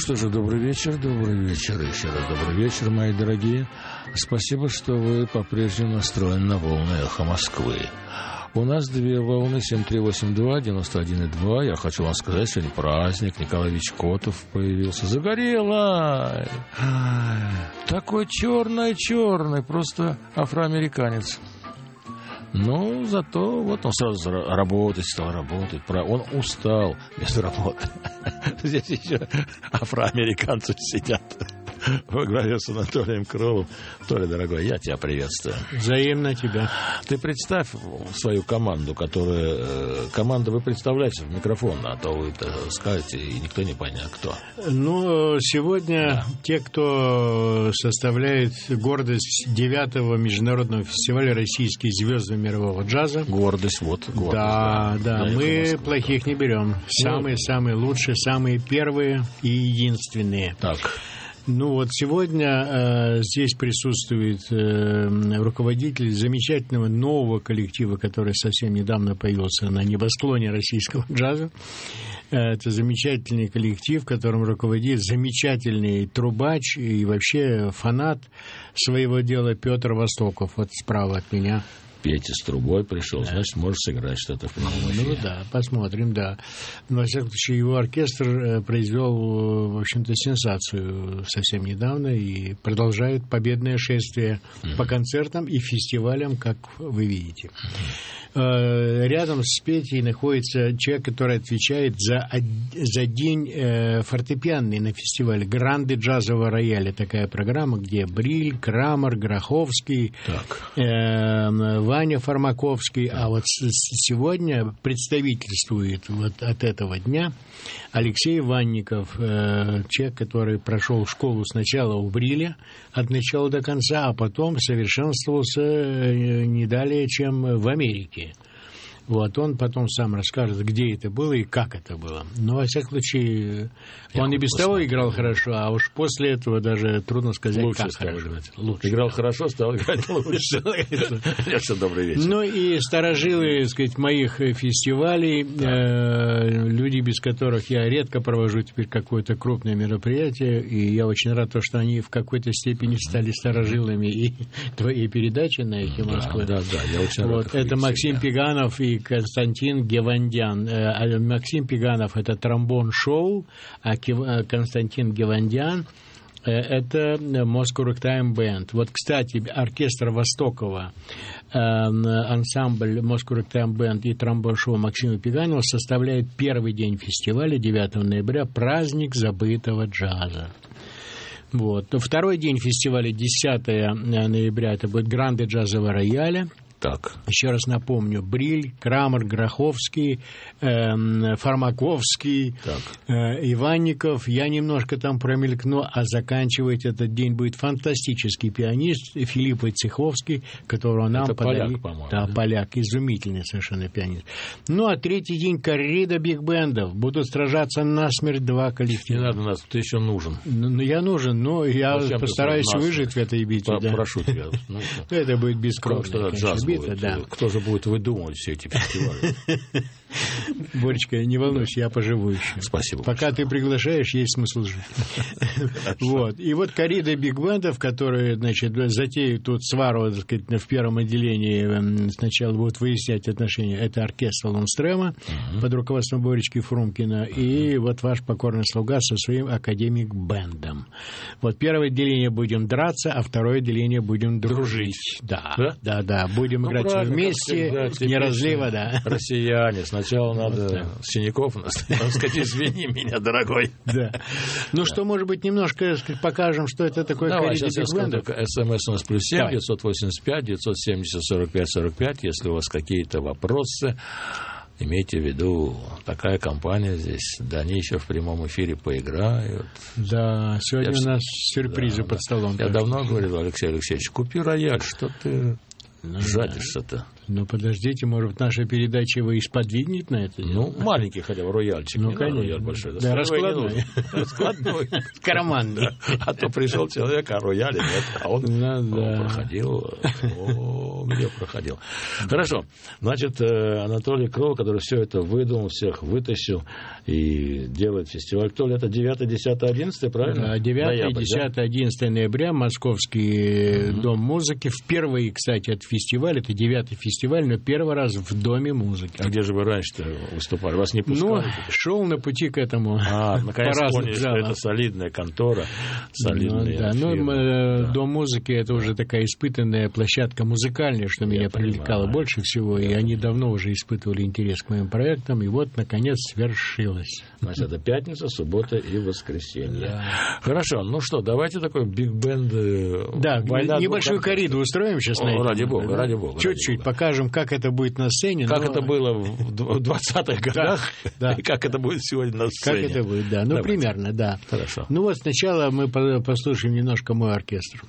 что же, добрый вечер, еще раз добрый вечер, мои дорогие. Спасибо, что вы по-прежнему настроены на волны «Эхо Москвы». У нас две волны, 7382, 91,2. Я хочу вам сказать, сегодня праздник, Николай Ильич Котов появился. Загорелый! Такой черный, просто афроамериканец. Ну, зато вот он сразу стал работать. Он устал без работы. Здесь еще афроамериканцы сидят во главе с Анатолием Крыловым. Толя, дорогой, я тебя приветствую. Взаимно тебя. Ты представь свою команду, команду вы представляете в микрофон, а то вы скажете, и никто не поймет, кто. Ну, сегодня те, кто составляет гордость 9-го международного фестиваля «Российские звезды мирового джаза». Гордость. Да, мы плохих не берем. Самые лучшие, самые первые и единственные. Так. Ну вот сегодня здесь присутствует руководитель замечательного нового коллектива, который совсем недавно появился на небосклоне российского джаза. Это замечательный коллектив, которым руководит замечательный трубач и вообще фанат своего дела Петр Востоков. Вот справа от меня. Петя с трубой пришел, значит, можешь сыграть что-то в прямом эфире. Ну да, посмотрим, да. Но, во всяком случае, его оркестр произвел, в общем-то, сенсацию совсем недавно и продолжает победное шествие по концертам и фестивалям, как вы видите. Рядом с Петей находится человек, который отвечает за день фортепианный на фестивале «Гранды джазового рояля». Такая программа, где Бриль, Крамер, Гроховский, Ваня Фармаковский. А вот сегодня представительствует вот от этого дня Алексей Ванников, человек, который прошел школу сначала у Бриля от начала до конца, а потом совершенствовался не далее, чем в Америке. Вот, он потом сам расскажет, где это было и как это было. Но, во всяком случае, он и без того играл хорошо, а уж после этого даже трудно сказать, лучше как хорошо. Лучше. Играл хорошо, стал играть лучше. Добрый вечер. Ну и старожилы, так сказать, моих фестивалей, люди, без которых я редко провожу теперь какое-то крупное мероприятие, и я очень рад, что они в какой-то степени стали старожилами и твоей передачи на «Эхе Москвы». Да, я очень рад. Вот, это Максим Пеганов и Константин Гевандян. Максим Пеганов – это тромбон-шоу, а Константин Гевандян – это Moscow Ragtime Band. Вот, кстати, оркестр Востокова, ансамбль Moscow Ragtime Band и тромбон-шоу Максима Пеганова составляет первый день фестиваля, 9 ноября, праздник забытого джаза. Вот. Второй день фестиваля, 10 ноября, это будет «Гранды джазового рояля». Так. Еще раз напомню, Бриль, Крамер, Гроховский, Фармаковский, Иванников. Я немножко там промелькну, а заканчивать этот день будет фантастический пианист Филипп Войцеховский, которого нам подарили. Поляк, по-моему. Да, поляк, изумительный совершенно пианист. Ну, а третий день коррида биг-бендов. Будут сражаться насмерть два коллектива. Не надо нас, ты еще нужен. Ну, я нужен, но я постараюсь выжить в этой битве. Прошу тебя. Это будет бескровно. Да. Кто же будет выдумывать все эти фестивали? Боречка, не волнуйся, я поживу еще. Спасибо. Пока ты приглашаешь, есть смысл жить. Вот. И вот коррида биг-бендов, которые, значит, затеют тут свару, так сказать, в первом отделении, сначала будут выяснять отношения. Это оркестр Лунстрема под руководством Боречки Фрумкина и вот ваш покорный слуга со своим академик-бендом. Вот первое отделение будем драться, а второе отделение будем дружить. Да. Будем играть вместе, не разлива, да. Россияне. Сначала надо синяков сказать, извини меня, дорогой. Да. Ну что, может быть, немножко покажем, что это такое коррида биг-бендов? СМС у нас +7 985 970 45 45. Если у вас какие-то вопросы, имейте в виду, такая компания здесь. Да, они еще в прямом эфире поиграют. Да, сегодня у нас сюрпризы под столом. Я давно говорил, Алексей Алексеевич, купи рояль, что ты Жаль что-то. Ну, подождите, может, наша передача его и сподвигнет на это дело? Ну, маленький хотя бы рояльчик. Ну, конечно. Рояль большой. Да, раскладной. Раскладной. Карманный. А то пришел человек, а рояля нет. А он проходил. Где проходил. Хорошо. Значит, Анатолий Крол, который все это выдумал, всех вытащил и делает фестиваль. То ли это 9, 10, 11, правильно? Да, 9, 10, 11 ноября Московский дом музыки. Впервые, кстати, этот фестиваль, это 9-й фестиваль, но первый раз в Доме музыки. А где же вы раньше-то выступали? Вас не пускали? Ну, шел на пути к этому. Наконец поняли, что это солидная контора, солидные фирмы. Дом музыки — это уже такая испытанная площадка музыкальная, что меня привлекало больше всего, и они давно уже испытывали интерес к моим проектам, и вот, наконец, свершилось. Значит, это пятница, суббота и воскресенье. Да. Хорошо, ну что, давайте такой биг-бенд. Да, небольшую корриду устроим сейчас. Ради бога, ради бога. Чуть-чуть покажем, как это будет на сцене. Как это было в 20-х годах, и как это будет сегодня на сцене. Как это будет, да. Ну, примерно, да. Хорошо. Ну вот сначала мы послушаем немножко мой оркестр.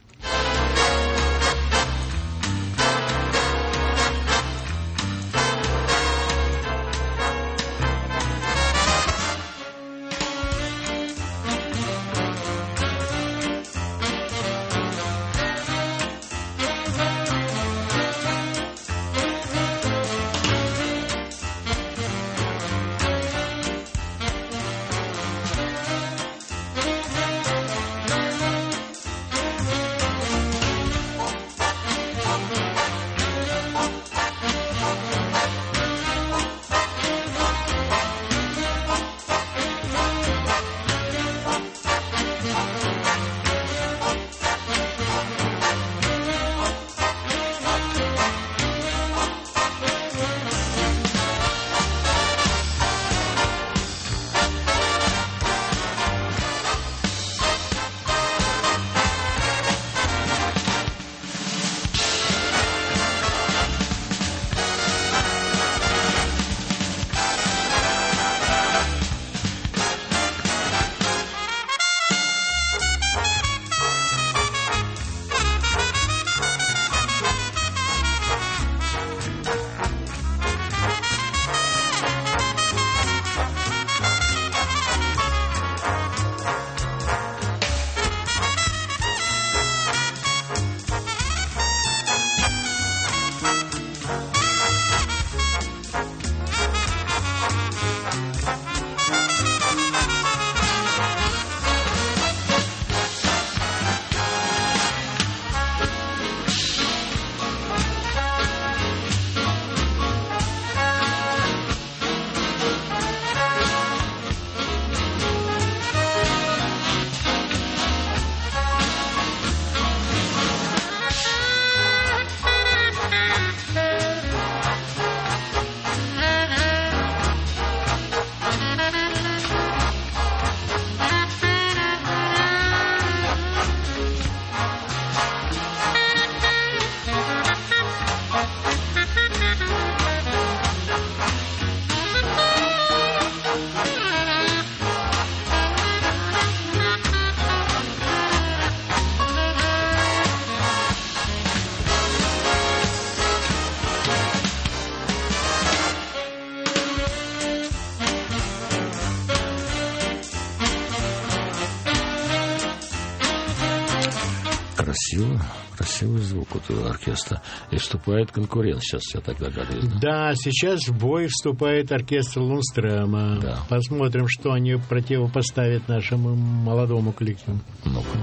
Красивый звук у оркестра. И вступает конкурент сейчас, я так догадываюсь. Да, сейчас в бой вступает оркестр Лундстрема. Да. Посмотрим, что они противопоставят нашему молодому коллективу. Ну-ка.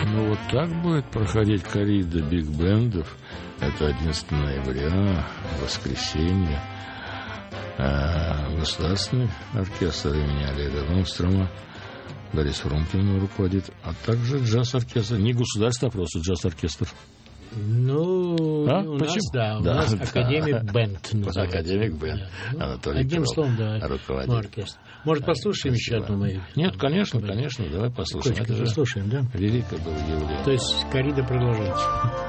Ну, вот так будет проходить коррида биг-бендов. Это 11 ноября, воскресенье. Государственный оркестр имени Олега Лунгстрома. Борис Фрумкин руководит. А также джаз-оркестр. Не государство, а просто джаз-оркестр. Ну, у нас, да, у нас Академик Бенд называется. Академик Бенд. Да. Анатолий Одним Крылов, словом, да, руководитель. оркестр. Может, послушаем еще одну мою? Нет, конечно, давай послушаем. Это же послушаем, да? великое было явление. То есть коррида продолжается.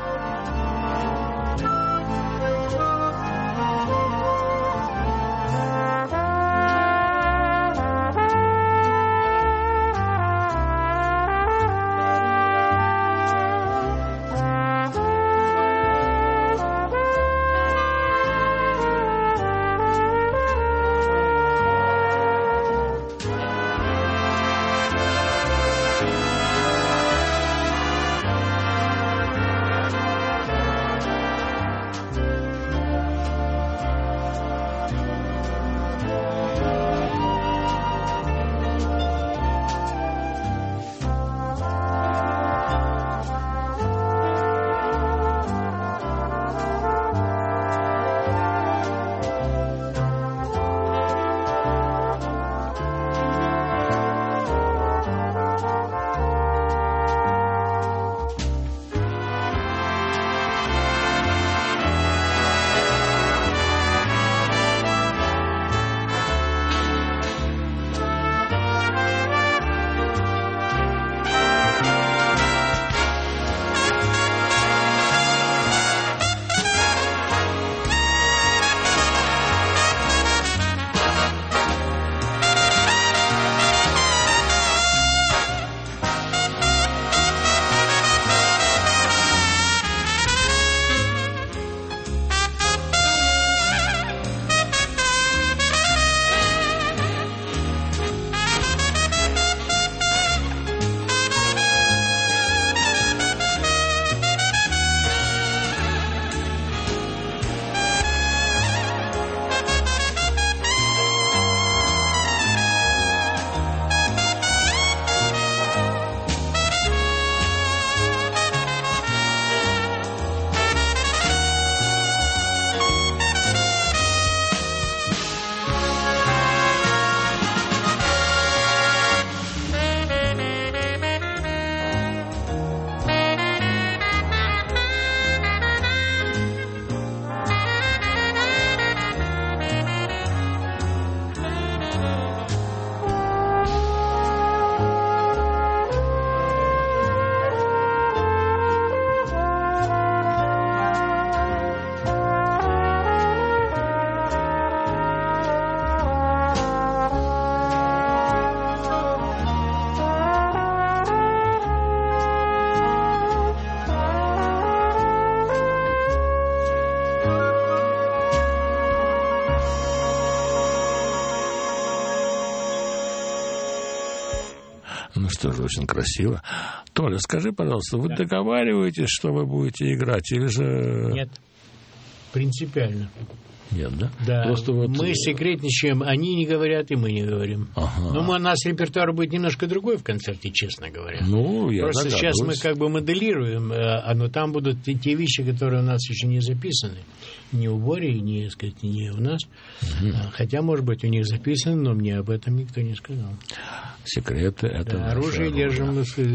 Ну что же, очень красиво. Толя, скажи, пожалуйста, вы договариваетесь, что вы будете играть, или же... Нет, принципиально. Нет, да? Да, просто вот... мы секретничаем, они не говорят, и мы не говорим. Ага. Но у нас репертуар будет немножко другой в концерте, честно говоря. Ну, я просто сейчас мы как бы моделируем, но там будут те вещи, которые у нас еще не записаны. Ни у Бори, ни, так сказать, ни у нас. Хотя, может быть, у них записано, но мне об этом никто не сказал. Секреты — это да, оружие держим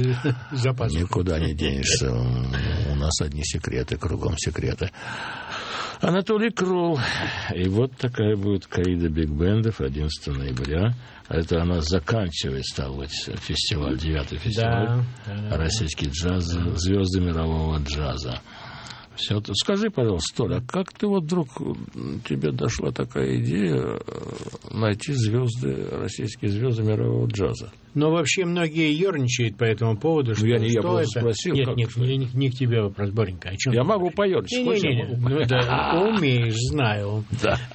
запас. Никуда не денешься. У нас одни секреты, кругом секреты. Анатолий Крул. И вот такая будет коррида биг-бендов 11 ноября. Это она заканчивает, стал быть, фестиваль, 9-й фестиваль. Да. Российский джаз, звезды мирового джаза. Все. Скажи, пожалуйста, Толя, как ты вот вдруг, тебе дошла такая идея найти звезды, российские звезды мирового джаза? Но вообще многие ерничают по этому поводу, что, я что это... спросил. Нет, не к тебе вопрос, Боренька. О чем я могу поерничать. Ну да, умеешь, знаю.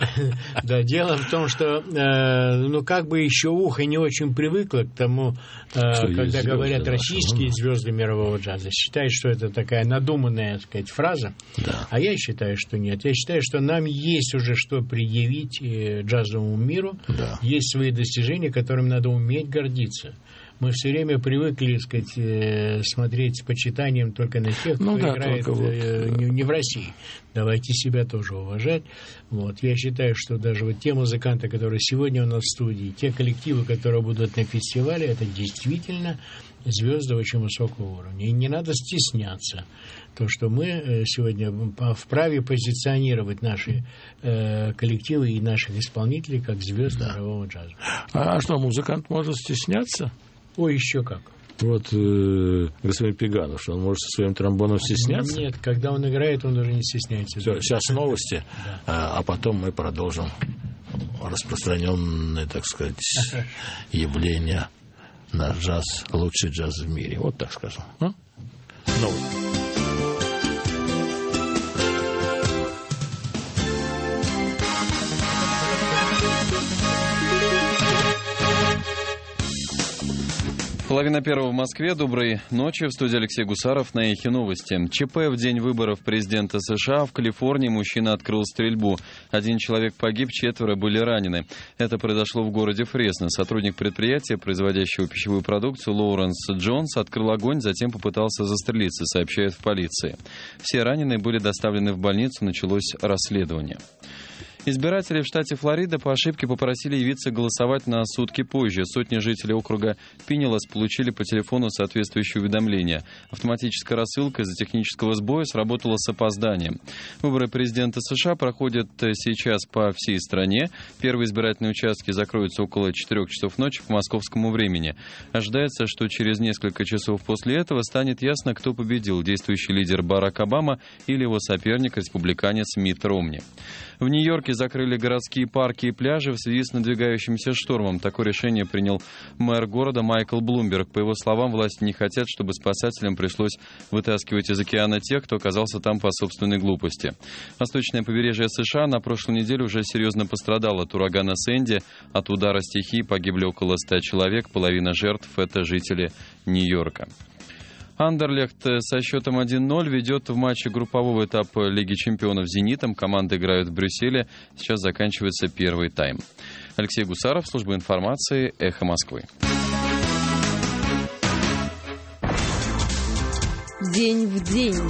Да, дело в том, что, ну, как бы еще ухо не очень привыкло к тому, когда говорят российские звезды мирового джаза. Считают, что это такая надуманная, так сказать, фраза. Да. А я считаю, что нет. Я считаю, что нам есть уже что предъявить джазовому миру. Да. Есть свои достижения, которыми надо уметь гордиться. Мы все время привыкли, сказать, смотреть с почитанием только на тех, кто играет не в России. Давайте себя тоже уважать. Вот. Я считаю, что даже вот те музыканты, которые сегодня у нас в студии, те коллективы, которые будут на фестивале, это действительно звезды очень высокого уровня. И не надо стесняться. То, что мы сегодня вправе позиционировать наши коллективы и наших исполнителей как звезды мирового джаза. А что, музыкант может стесняться? Ой, еще как. Вот господин Пеганов, что он может со своим тромбоном стесняться? Нет, когда он играет, он уже не стесняется. Все, сейчас новости, а потом мы продолжим распространенное, так сказать, явление на джаз, лучший джаз в мире. Вот так скажем. Новости. Половина первого в Москве. Доброй ночи. В студии Алексей Гусаров. На Эхе новости. ЧП в день выборов президента США. В Калифорнии мужчина открыл стрельбу. 1 человек погиб, 4 были ранены. Это произошло в городе Фресно. Сотрудник предприятия, производящего пищевую продукцию, Лоуренс Джонс, открыл огонь, затем попытался застрелиться, сообщают в полиции. Все раненые были доставлены в больницу. Началось расследование. Избиратели в штате Флорида по ошибке попросили явиться голосовать на сутки позже. Сотни жителей округа Пинелас получили по телефону соответствующее уведомление. Автоматическая рассылка из-за технического сбоя сработала с опозданием. Выборы президента США проходят сейчас по всей стране. Первые избирательные участки закроются около 4 часов ночи по московскому времени. Ожидается, что через несколько часов после этого станет ясно, кто победил: действующий лидер Барак Обама или его соперник, республиканец Митт Ромни. В Нью-Йорке закрыли городские парки и пляжи в связи с надвигающимся штормом. Такое решение принял мэр города Майкл Блумберг. По его словам, власти не хотят, чтобы спасателям пришлось вытаскивать из океана тех, кто оказался там по собственной глупости. Восточное побережье США на прошлой неделе уже серьезно пострадало от урагана Сэнди. От удара стихии погибли около 100 человек. Половина жертв – это жители Нью-Йорка. Андерлехт со счетом 1-0 ведет в матче группового этапа Лиги чемпионов с «Зенитом». Команды играют в Брюсселе. Сейчас заканчивается первый тайм. Алексей Гусаров, служба информации, Эхо Москвы. День в день.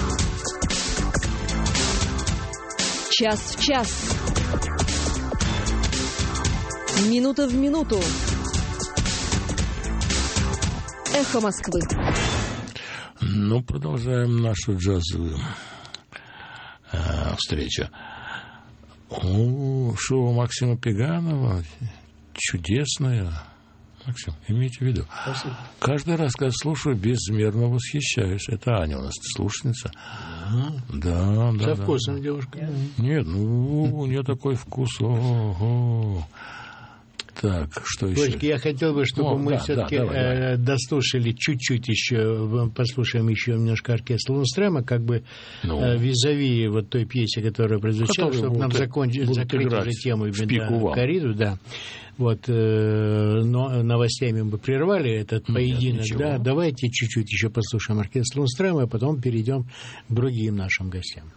Час в час. Минута в минуту. Эхо Москвы. Ну, продолжаем нашу джазовую встречу. Шоу Максима Пеганова чудесное. Максим, имейте в виду. Спасибо. Каждый раз, когда слушаю, безмерно восхищаюсь. Это Аня у нас слушательница. Да. Со вкусом, девушка. Нет, у нее такой вкус. Ого. Так, что еще? Олечка, я хотел бы, чтобы мы все-таки дослушали чуть-чуть еще, послушаем еще немножко оркестр Лундстрема, как бы визави вот той пьесы, которая прозвучала, чтобы нам закрыть уже тему именно корриду, да. Вот, но новостями мы прервали этот поединок. Да, давайте чуть-чуть еще послушаем оркестр Лундстрема, а потом перейдем к другим нашим гостям.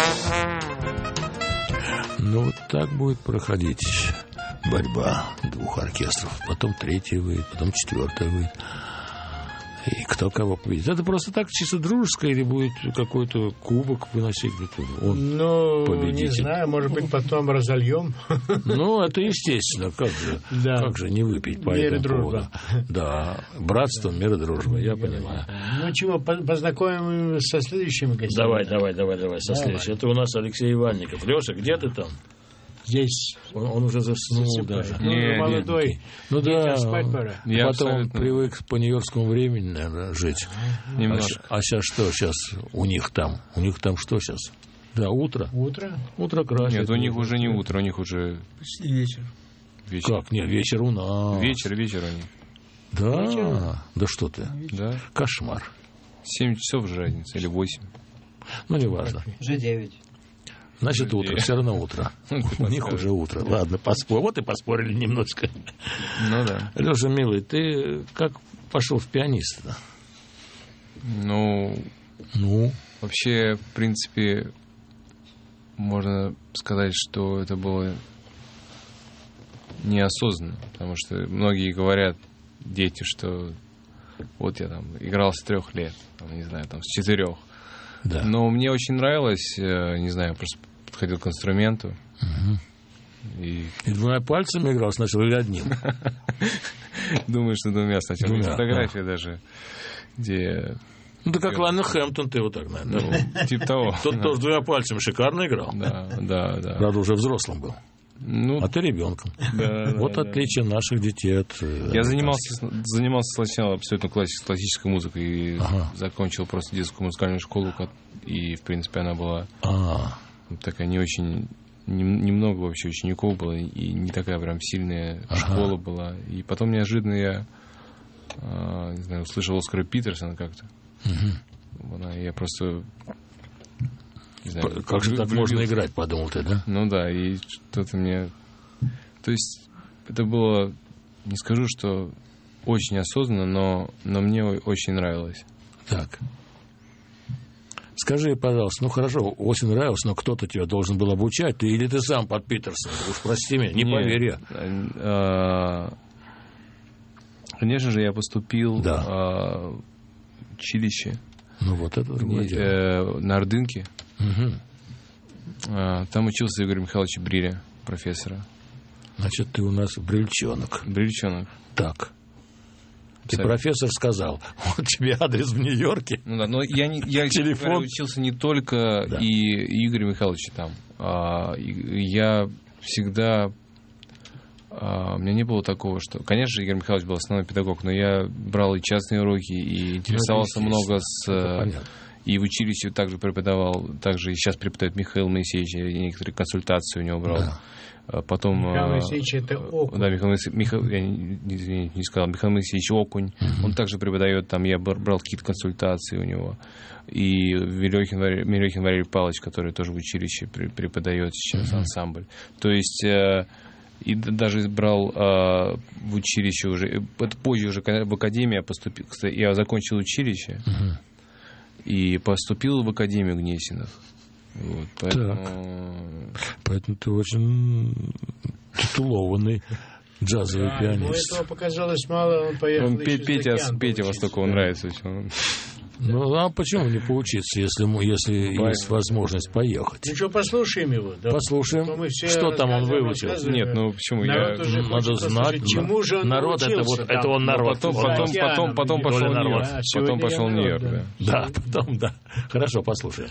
Ну, вот так будет проходить борьба двух оркестров. Потом третий выйдет, потом четвертый выйдет. И кто кого победит. Это просто так чисто дружеское или будет какой-то кубок выносить? Он победитель. Не знаю, может быть, потом разольем. Ну, это естественно. Как же не выпить по этому поводу? Да, братство, мир и дружба, я понимаю. Ну, чего, познакомим со следующим гостем? Давай, со следующим. Это у нас Алексей Иванников. Леша, где ты там? Здесь. Он уже заснул даже. Молодой. Ну да, спать пора. Потом он привык по нью-йоркскому времени, наверное, жить. Немножко. А сейчас что сейчас у них там? У них там что сейчас? Да, утро. Утро красит. Нет, у них уже не утро, у них уже... Почти вечер. Как? Нет, вечер у нас. Вечер у них. Да? Вечер? Да что ты? Да. Кошмар. 7 часов же разница, или 8. Ну, неважно. Уже 9. Значит, утро, все равно утро. У них уже утро. Ладно, поспорим. Вот и поспорили немножко. Ну да. Леша, милый, ты как пошел в пианиста-то? Ну, вообще, в принципе, можно сказать, что это было неосознанно. Потому что многие говорят, дети, что вот я там играл с 3 лет, там, не знаю, там с 4. Да. Но мне очень нравилось, не знаю, просто подходил к инструменту. И 2 пальцами играл сначала или одним? думаю, что 2 сначала. Двумя, Фотография даже, где... Ну, да как Лана Хэмптон, ты вот так, наверное. Ну, типа того. Тот тоже 2 пальцами шикарно играл. Да. Правда, уже взрослым был. Ну, А ты ребенком. Вот отличие наших детей от... Я занимался сначала абсолютно классической музыкой и закончил просто детскую музыкальную школу, и, в принципе, она была такая не очень... Немного вообще учеников было, и не такая прям сильная школа была. И потом неожиданно я, не знаю, услышал Оскара Питерсона как-то. Я просто... Не знаю, как же так можно играть, подумал ты, да? Ну да, и что-то мне... То есть это было, не скажу, что очень осознанно, но мне очень нравилось. Так. Скажи, пожалуйста, ну хорошо, очень нравилось, но кто-то тебя должен был обучать, или ты сам под Питерсона? Уж прости меня, не поверь я. Конечно же, я поступил в училище. Ну вот это другое дело. На Ордынке. Там учился Игорь Михайлович Бриля, профессора. Значит, ты у нас брильчонок. Так. И профессор сказал, вот тебе адрес в Нью-Йорке. Ну да, но я учился не только и Игоря Михайловича там. Я всегда... У меня не было такого, что... Конечно, Игорь Михайлович был основной педагог, но я брал и частные уроки, и интересовался много и в училище также преподавал, также и сейчас преподает Михаил Моисеевич, я некоторые консультации у него брал. Да. Потом... Михаил Моисеевич — это Окунь. Да, я не сказал, Михаил Моисеевич Окунь. Он также преподает, там я брал какие-то консультации у него. И Мирехин Валерий Павлович, который тоже в училище преподает сейчас ансамбль. То есть... И даже брал в училище уже, это позже уже в академию поступил. Кстати, я закончил училище и поступил в академию Гнесиных. Вот, поэтому ты очень титулованный джазовый пианист. Ему этого показалось мало, он поехал Петя Востокова нравится очень. Ну, а почему не поучиться, если есть возможность поехать? Ну что, послушаем его. Да? Послушаем. Что там он выучил? Нет, ну почему? Надо знать. Чему же он народ научился? Это он народ. Потом пошел Нью-Йорк. Потом пошел Нью-Йорк, да. Потом, да. Хорошо, послушаем.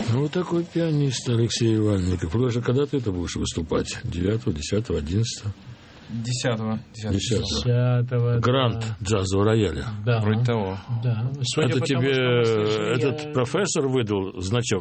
Ну, вот такой пианист Алексей Иванников. Леша, когда ты это будешь выступать? 9, 10, 11? 10-го. Грант джазового рояля. Да. Вроде того. Да. Это тебе этот профессор выдал значок.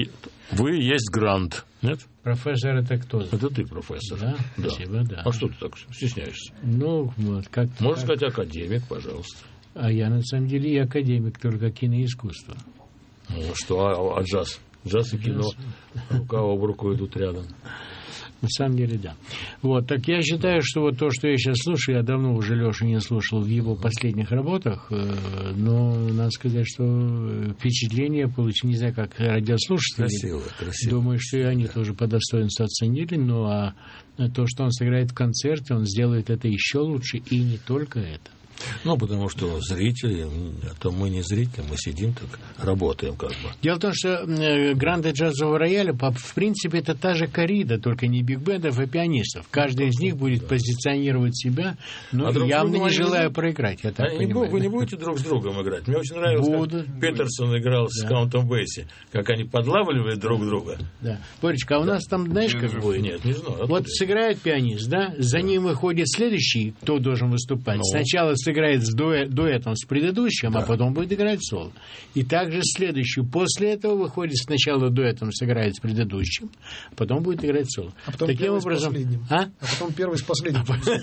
Вы есть грант, нет? Профессор это кто? Это ты профессор. Да? Спасибо, да. А что ты так стесняешься? Ну, вот, как... Можно сказать академик, пожалуйста. А я, на самом деле, и академик, только киноискусство. Ну что, а джаз? Джаз и кино рука об руку идут рядом. На самом деле, да. Вот, так я считаю, что вот то, что я сейчас слушаю, я давно уже Лешу не слушал в его последних работах, но надо сказать, что впечатление получил, не знаю, как радиослушатели. Красиво. Думаю, что и они тоже по достоинству оценили, но то, что он сыграет в концерте, он сделает это еще лучше, и не только это. Ну, потому что зрители, а то мы не зрители, мы сидим так, работаем как бы. Дело в том, что гранды джазового рояля, в принципе, это та же коррида, только не биг-бендов, а пианистов. Каждый из них будет позиционировать себя, но явно не желая проиграть, я так понимаю. Вы не будете друг с другом играть? Мне очень нравилось, как Петерсон играл с Каунтом Бейси, как они подлавливают друг друга. Да. Боречка, а у нас там, знаешь, как будет? Нет, не знаю. Вот сыграет пианист, да, за ним выходит следующий, кто должен выступать. Сначала сыграет с дуэтом с предыдущим, а потом будет играть соло. И также следующий. После этого выходит сначала дуэтом сыграет с предыдущим, а потом будет играть соло. А потом таким первый образом, с последним. А потом первый с последним.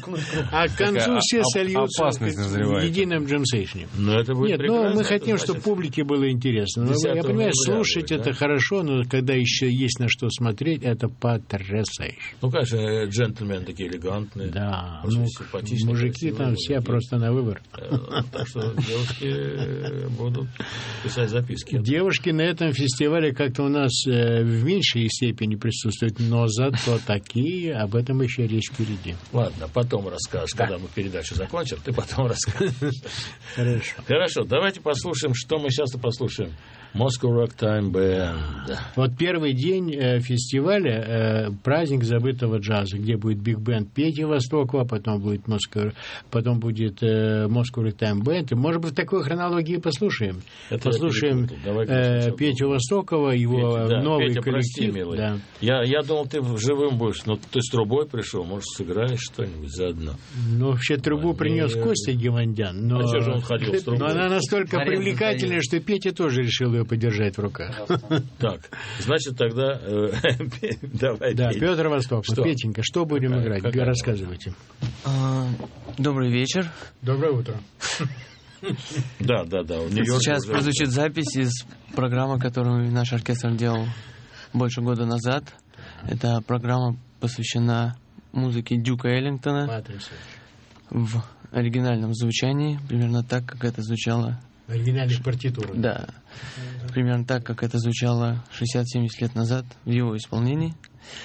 А к концу все сольются в едином джемсейшне. Нет, но мы хотим, чтобы публике было интересно. Я понимаю, слушать это хорошо, но когда еще есть на что смотреть, это потрясающе. Ну, конечно, джентльмены такие элегантные. Да, симпатичные, мужики там все просто на выбор. Так что девушки будут писать записки. Девушки на этом фестивале как-то у нас в меньшей степени присутствуют, но зато такие, об этом еще речь впереди. Ладно, потом расскажешь, когда мы передачу закончим, ты потом расскажешь. Хорошо, давайте послушаем, что мы сейчас послушаем. Moscow Ragtime Band. Вот первый день фестиваля, праздник забытого джаза, где будет биг-бенд Пети Востокова, потом будет Moscow Ragtime Band. И, может быть, в такой хронологии послушаем. Послушаем Петю Востокова, его новый Петя, коллектив. Прости, милый. Да. Я думал, ты живым будешь, но ты с трубой пришел, может, сыграешь что-нибудь заодно. Ну, вообще, трубу принес Костя Гевандян, но... А что же он ходил с трубой? Но она настолько привлекательная, что Петя тоже решил ее подержать в руках. Так, значит, тогда давай. Да, Петр Восток. Петенька, что будем играть? Рассказывайте. Добрый вечер. Доброе утро. Да. Сейчас прозвучит запись из программы, которую наш оркестр делал больше года назад. Эта программа посвящена музыке Дюка Эллингтона в оригинальном звучании, примерно так, как это звучало. Оригинальных партитур. Да. Примерно так, как это звучало 60-70 лет назад в его исполнении.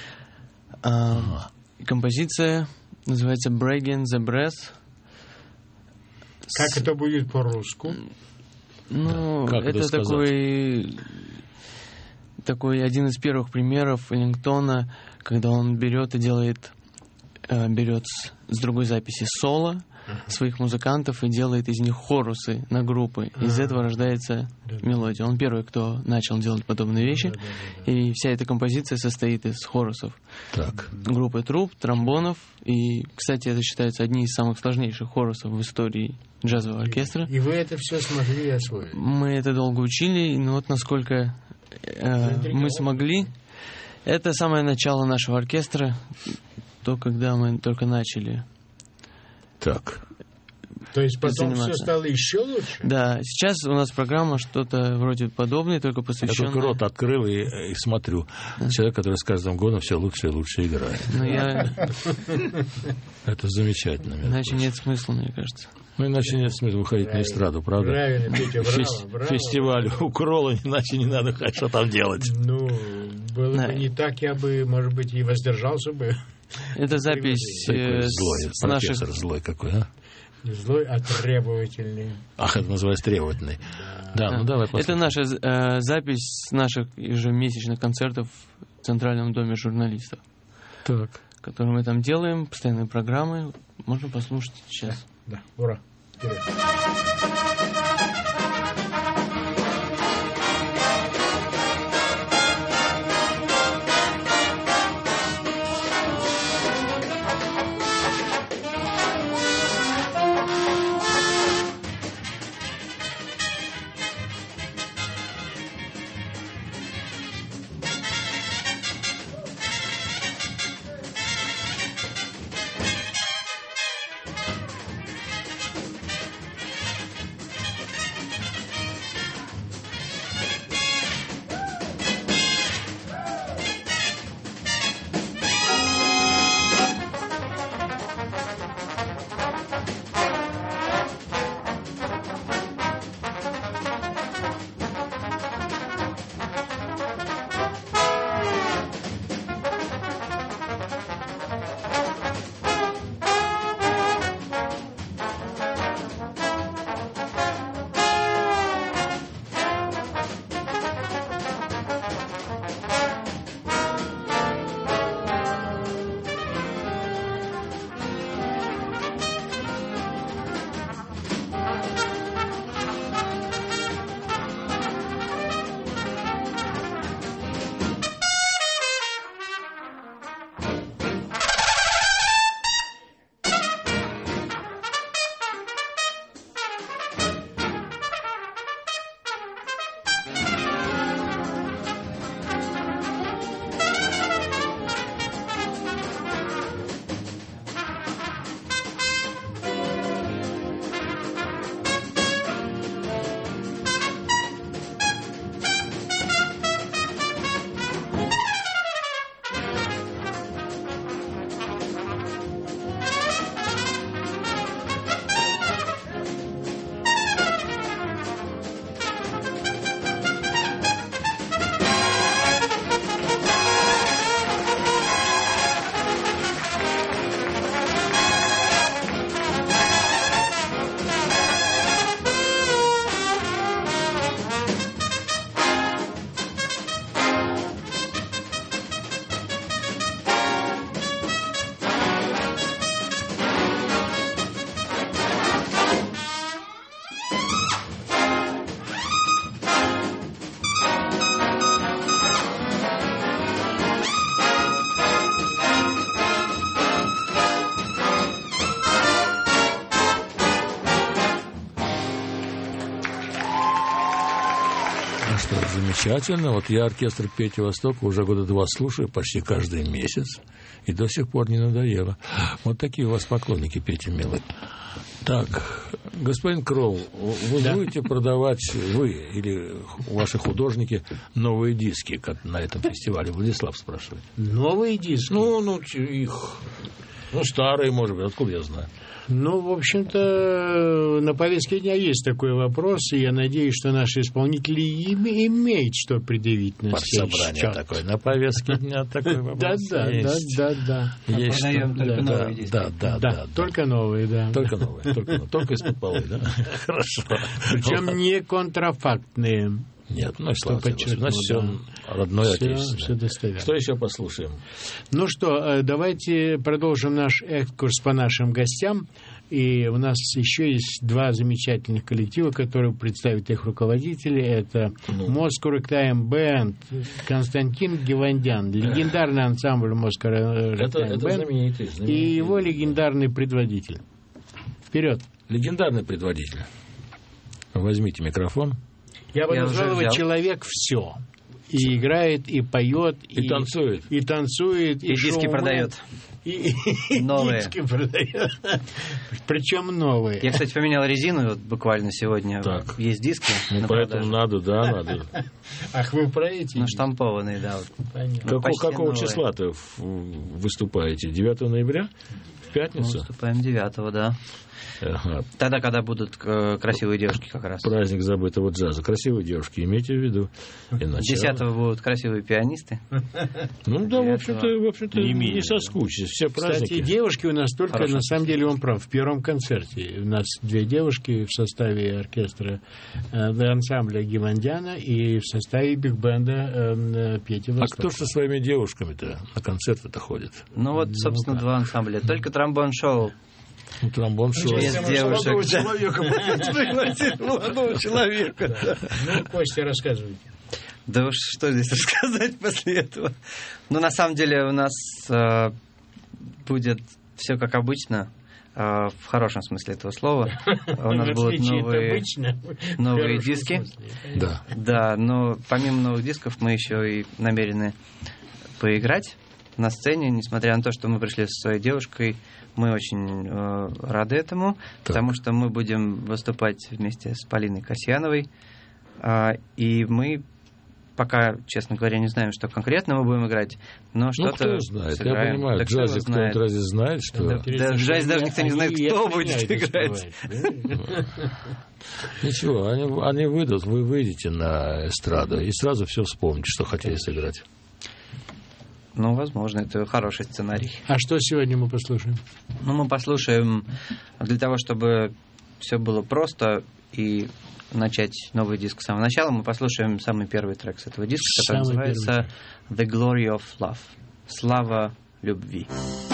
Композиция называется Breaking the Breath. Как это будет по-русски? Ну, это такой один из первых примеров Эллингтона, когда он берет и берет с другой записи соло своих музыкантов и делает из них хорусы на группы. Из этого рождается мелодия. Он первый, кто начал делать подобные вещи. И вся эта композиция состоит из хорусов. Группы труб, тромбонов. И, кстати, это считается одним из самых сложнейших хорусов в истории джазового оркестра. И вы это все смогли и освоить? Мы это долго учили, но вот насколько мы смогли. Это самое начало нашего оркестра, когда мы только начали. Так. То есть потом все стало еще лучше? Да, сейчас у нас программа что-то вроде подобное, только посвященная... Я только рот открыл и смотрю. Человек, который с каждым годом все лучше и лучше играет. Это замечательно. Иначе нет смысла, мне кажется. Иначе нет смысла выходить на эстраду, правда? Правильно, Петя, браво. Фестиваль у Кролла, иначе не надо что там делать. Ну, было бы не так, я бы, может быть, и воздержался бы. Это запись с наших... Злой какой, а? Злой, а требовательный. Ах, это называется требовательный. Да, ну давай послушаем. Это наша запись с наших ежемесячных концертов в Центральном доме журналистов. Так. Которые мы там делаем, постоянные программы. Можно послушать сейчас. Да, ура. Вперед. что ж, замечательно. Вот я оркестр Пети Востока уже года 2 слушаю, почти каждый месяц, и до сих пор не надоело. Вот такие у вас поклонники, Пети, милый. Так, господин Кроу, вы будете продавать, вы или ваши художники, новые диски, как на этом фестивале? Владислав спрашивает. Новые диски? Старые, может быть, откуда я знаю? Ну, в общем-то, на повестке дня есть такой вопрос, и я надеюсь, что наши исполнители имеют что предъявить на партсобрание такое, на повестке дня такой вопрос. Да. Есть только новые, да. Только из-под полы, да? Хорошо. Причем не контрафактные. Нет, слава тебе, значит, все родное отечество. Все достоверно. Что еще послушаем? Ну что, давайте продолжим наш экскурс по нашим гостям. И у нас еще есть 2 замечательных коллектива, которые представят их руководители. Это Moscow Ragtime Band, Константин Гевандян, легендарный ансамбль Moscow Ragtime Band, и его легендарный предводитель. Вперед! Легендарный предводитель. Возьмите микрофон. Я бы назвал его «Человек все». И играет, и поет, и танцует. И танцует, и диски продает. И новые. Диски продает. Причем новые. Я, кстати, поменял резину вот буквально сегодня. Так. Есть диски. Поэтому надо. Ах, вы про эти? Штампованные, да. Понятно. Какого числа-то выступаете? 9 ноября? В пятницу? Выступаем 9-го, да. Ага. Тогда, когда будут красивые девушки как раз. Праздник забытого джаза. Красивые девушки, имейте в виду. 10-го будут красивые пианисты. Ну да, в общем-то не соскучитесь. Все праздники. Кстати, девушки у нас только, на самом деле, он прав, в первом концерте. У нас 2 девушки в составе оркестра ансамбля Гевандяна и в составе биг-бенда Пети Востока. А кто со своими девушками-то на концерты-то ходит? Ну вот, собственно, 2 ансамбля. Только тромбон-шоу. Тромбон-шоу. Без девушек. Молодого человека. Ну, Костя, рассказывайте. Да уж что здесь рассказать после этого? Ну, на самом деле, у нас будет все как обычно, в хорошем смысле этого слова. У нас будут новые диски. Да, но помимо новых дисков мы еще и намерены поиграть на сцене, несмотря на то, что мы пришли со своей девушкой. Мы очень рады этому, потому что мы будем выступать вместе с Полиной Касьяновой. И мы пока, честно говоря, не знаем, что конкретно мы будем играть, но что-то кто знает? сыграем. Я понимаю, в джазе кто-нибудь разве знает, что... Да, в джазе даже никто не знает, кто будет играть. Ничего, они выйдут, вы выйдете на эстраду и сразу все вспомните, что хотели сыграть. Ну, возможно, это хороший сценарий. А что сегодня мы послушаем? Ну, мы послушаем для того, чтобы все было просто и начать новый диск с самого начала, мы послушаем самый первый трек с этого диска, который называется «The Glory of Love» — «Слава любви».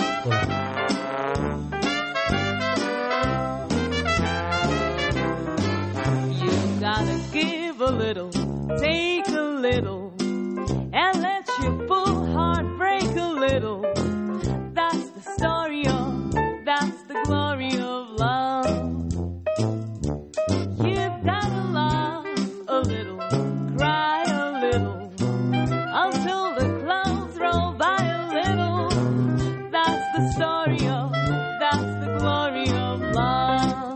You gotta give a little, take a little, and let your full heart break a little. That's the story of, that's the glory of love. You've gotta laugh a little, cry a little, until the clouds roll by a little. That's the story of, that's the glory of love.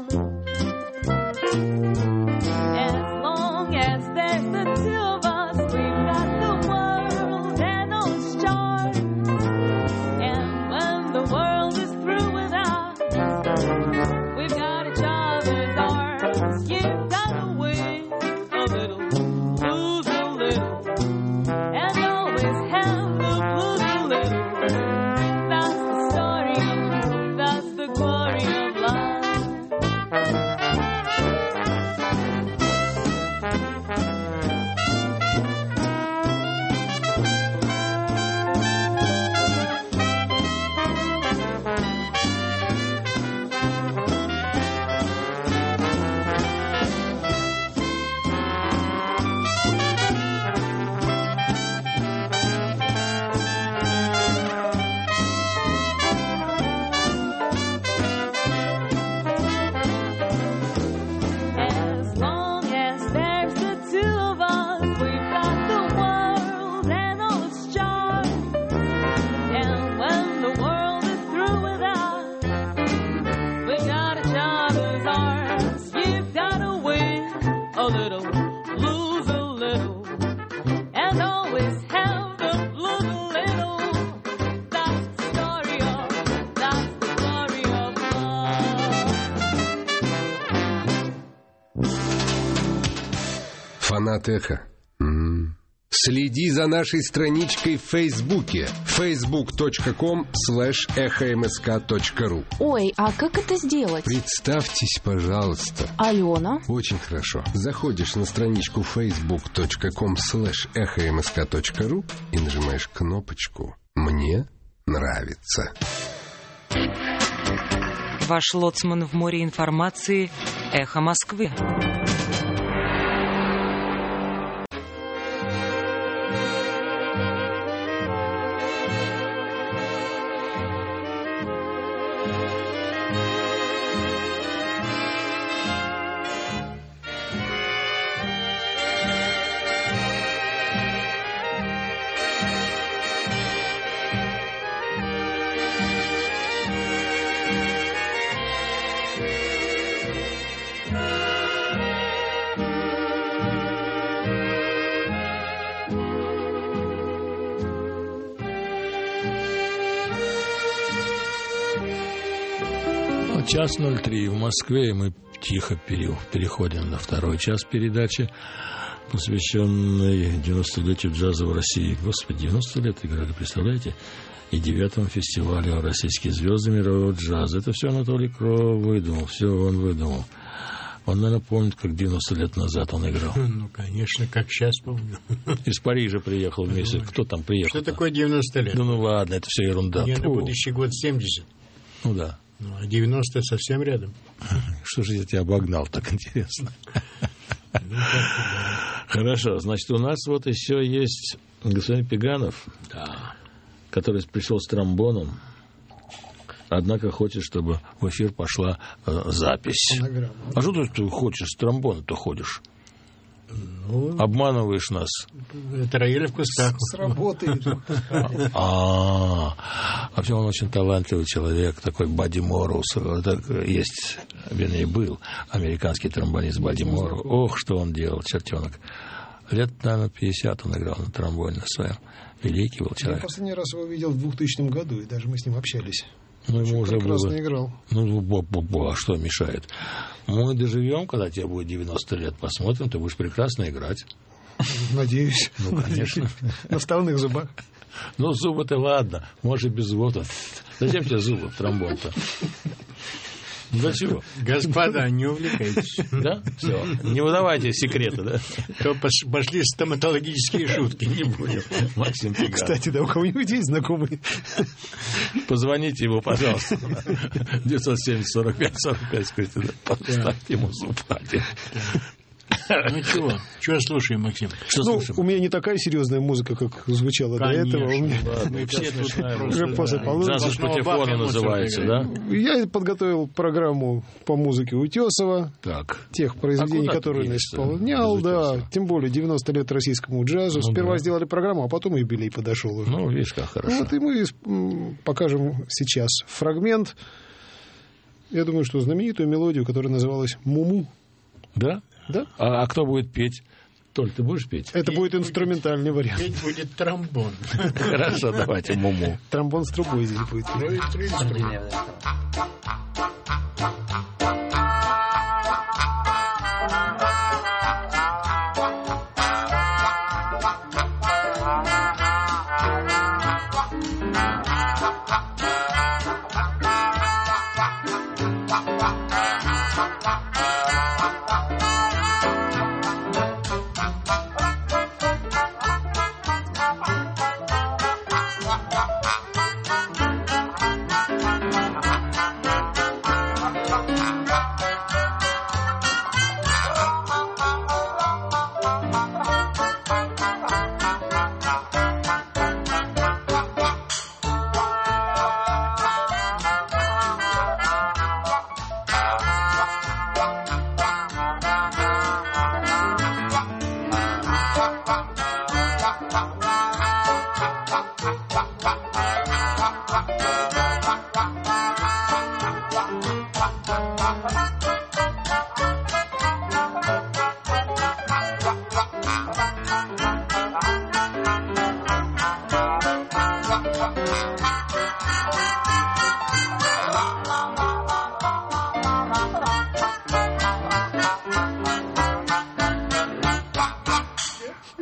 As long as there's the two of us, we've got the world and all its charm. little, lose a little, and always have the little. That's the story of love. Фанат Эхо. Следи за нашей страничкой в Фейсбуке. facebook.com/эхомск.ру. Ой, а как это сделать? Представьтесь, пожалуйста. Алена. Очень хорошо. Заходишь на страничку facebook.com/эхомск.ру и нажимаешь кнопочку «Мне нравится». Ваш лоцман в море информации «Эхо Москвы». Час 03 в Москве, и мы тихо переходим на второй час передачи, посвященной 90-летию джаза в России. Господи, 90 лет играли, представляете? И 9-му фестивалю «Российские звезды мирового джаза». Это все Анатолий Кров выдумал, все он выдумал. Он, наверное, помнит, как 90 лет назад он играл. Ну, конечно, как сейчас помню. Из Парижа приехал вместе. Кто там приехал? Что такое 90 лет? Ну ладно, это все ерунда. Мне на будущий год 70. Ну да. Ну, а 90 совсем рядом. Что же я тебя обогнал, так интересно. Хорошо, значит, у нас вот еще есть господин Пеганов, который пришел с тромбоном, однако хочет, чтобы в эфир пошла запись. А что ты хочешь, с тромбоном-то ходишь? Ну, обманываешь нас. Это рояли в кустах. Сработает. Вообще он очень талантливый человек, такой Бадди Морроуз. Есть, вернее, был американский тромбонист Бадди Морроуз. Ох, что он делал, чертенок. Лет, наверное, 50 он играл на тромбоне на своем. Великий был человек. Я последний раз его видел в 2000 году, и даже мы с ним общались. Ну, ему уже прекрасно было... играл. Ну, а что мешает? Мы доживем, когда тебе будет 90 лет, посмотрим, ты будешь прекрасно играть. Надеюсь. Ну, конечно. На вставных зубах. Ну, зубы-то ладно, может, и без зубов. Зачем тебе зубы, тромбон-то? Для чего? Господа, не увлекайтесь. Да? Все. Не выдавайте секреты, да? То пошли стоматологические шутки. Не будем. Максим Пеганов. Кстати, да, у кого-нибудь есть знакомый? Позвоните ему, пожалуйста. 970-45-45. Скажите, поставьте ему зуб один. Ну чего? Чего слушаем, Максим? Что слушаем? У меня не такая серьезная музыка, как звучала до этого. У меня... Мы все тут уже после полудня. Джаз по телефону называется, да? Я подготовил программу по музыке Утесова. Так. Тех произведений, которые он исполнял, да. Тем более 90 лет российскому джазу. Ну, сперва да. сделали программу, а потом юбилей подошел уже. Ну, видишь, как хорошо. Вот и мы покажем сейчас фрагмент. Я думаю, что знаменитую мелодию, которая называлась «Муму». Да? Да. А кто будет петь? Толь, ты будешь петь? Это будет инструментальный вариант. Петь будет тромбон. Хорошо, давайте «Муму». Тромбон с трубой здесь будет.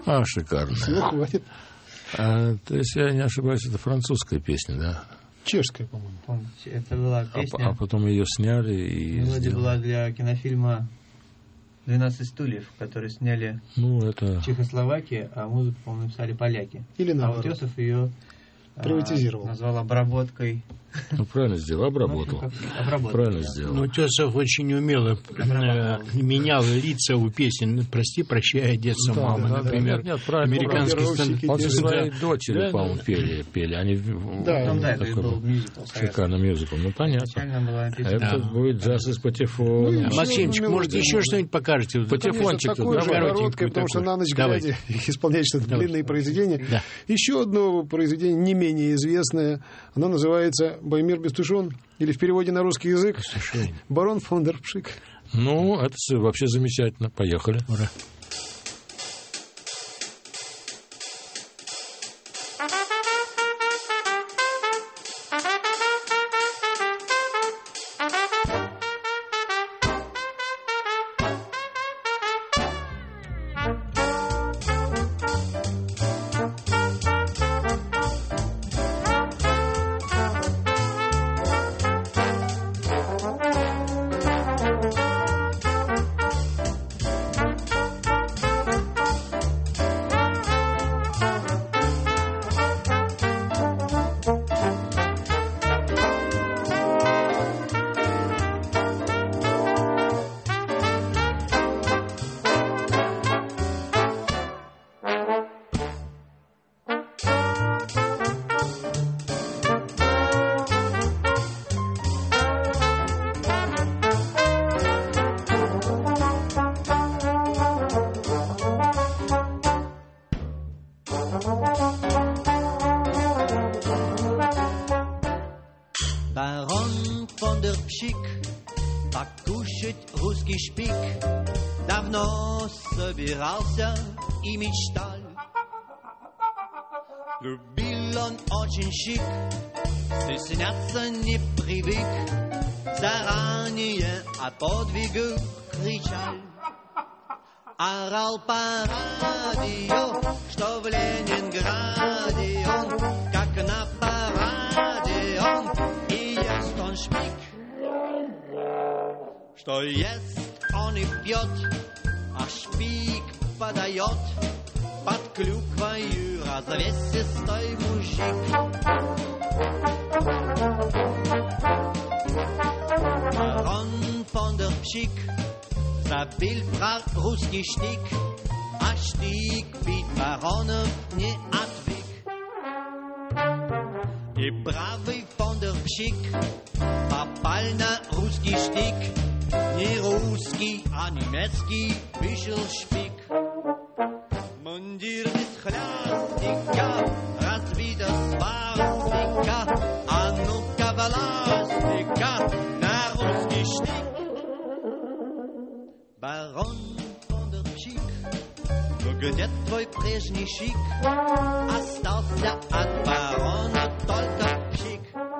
Шикарно. Всего хватит. То есть, я не ошибаюсь, это французская песня, да? Чешская, по-моему. Это была песня. А потом ее сняли и... Мелодия была для кинофильма «12 стульев», который сняли в Чехословакии, а музыку, по-моему, написали поляки. Или наоборот. А вот Йосиф ее приватизировал. Назвал обработкой. Правильно сделал, обработал. Правильно сделал. Тесов очень умело менял лица у песен. «Прости, прощай, одеться, мама», например. Нет, правильно. Американский Он со своей дочерью, по-моему, пели. Они это был мюзикл. Шикарный мюзикл. Ну, понятно. Это будет джаз из патефона. Максимчик, может, еще что-нибудь покажете? Патефончик. Такое же короткое, потому что на ночь глядя исполняется длинные произведения. Еще одно произведение не менее известное. Оно называется «Баймир Бестужон», или в переводе на русский язык «Барон фон дер Пшик». Ну, это вообще замечательно. Поехали. Ура. Барон фон дер Пшик покушать русский шпик давно собирался и мечтал. Любил он очень шик, стесняться не привык, заранее о подвигах кричал. Орал по радио, что в Ленинграде он, как на параде он, и ест он шпик. Что ест он и пьет, а шпик подает под клюквою развесистой мужик. Барон фон дер Пшик забил про русский штик, а штик бит баронов не отвык. И бравый фон дер Пшик попал на русский штик, не русский, а немецкий вышел шпик. Мундир без хлястика, разбита свастика, а ну-ка властика на русский штик. Барон фон дер Пшик, ну где твой прежний шик? Остался от барона только пшик.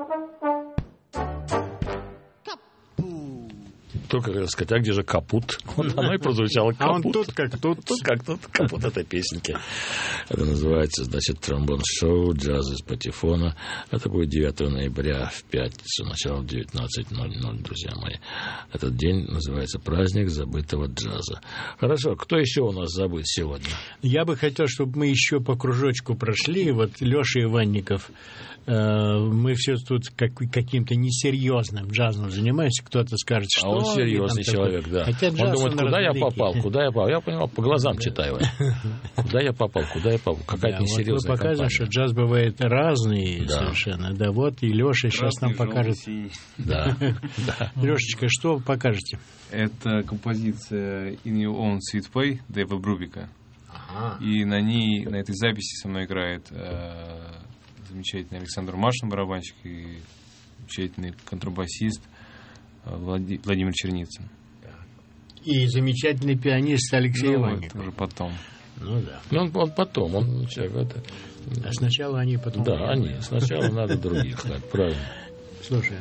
Только хотел сказать, а где же капут? Вот оно и прозвучало капут. А он тут как тут. Тут как тут капут этой песенки. Это называется, значит, тромбон-шоу «Джаз из патефона». Это будет 9 ноября в пятницу, начало в 19:00, друзья мои. Этот день называется «Праздник забытого джаза». Хорошо, кто еще у нас забыт сегодня? Я бы хотел, чтобы мы еще по кружочку прошли. Вот Леша Иванников. Мы все тут каким-то несерьезным джазом занимаемся. Кто-то скажет, что... А он серьезный человек, да. Хотя он думает, куда я попал. Я понял, по глазам читаю. Куда я попал. Какая-то несерьезная мы показываем, что джаз бывает разный совершенно. Да, вот и Леша сейчас нам покажет. Да. Лешечка, что вы покажете? Это композиция In Your Own Sweet Way Дэйва Брубика. И на этой записи со мной играет замечательный Александр Машин, барабанщик, и замечательный контрабасист Владимир Черницын. И замечательный пианист Алексей Иванников. Это уже потом. Ну да. Он потом, он человек это... А сначала они, потом... Да, они. Сначала надо других, правильно. Слушай,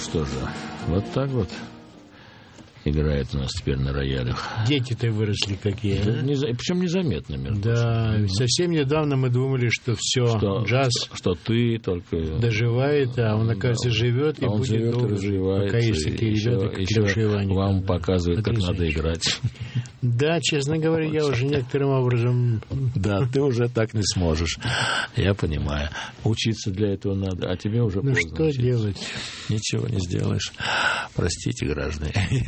что же, вот так вот играет у нас теперь на роялях. Дети-то выросли какие. Да, причем незаметно, между прочим. Совсем недавно мы думали, что все, джаз что ты только доживает, а он, оказывается, живет и будет живет долго. И развивается, пока есть такие ребята, как Леша Иванников. Вам показывает, как надо играть. Да, честно говоря, я уже некоторым образом... Да, ты уже так не сможешь. Я понимаю. Учиться для этого надо, а тебе уже поздно. Что делать? Ничего не сделаешь. Простите, граждане,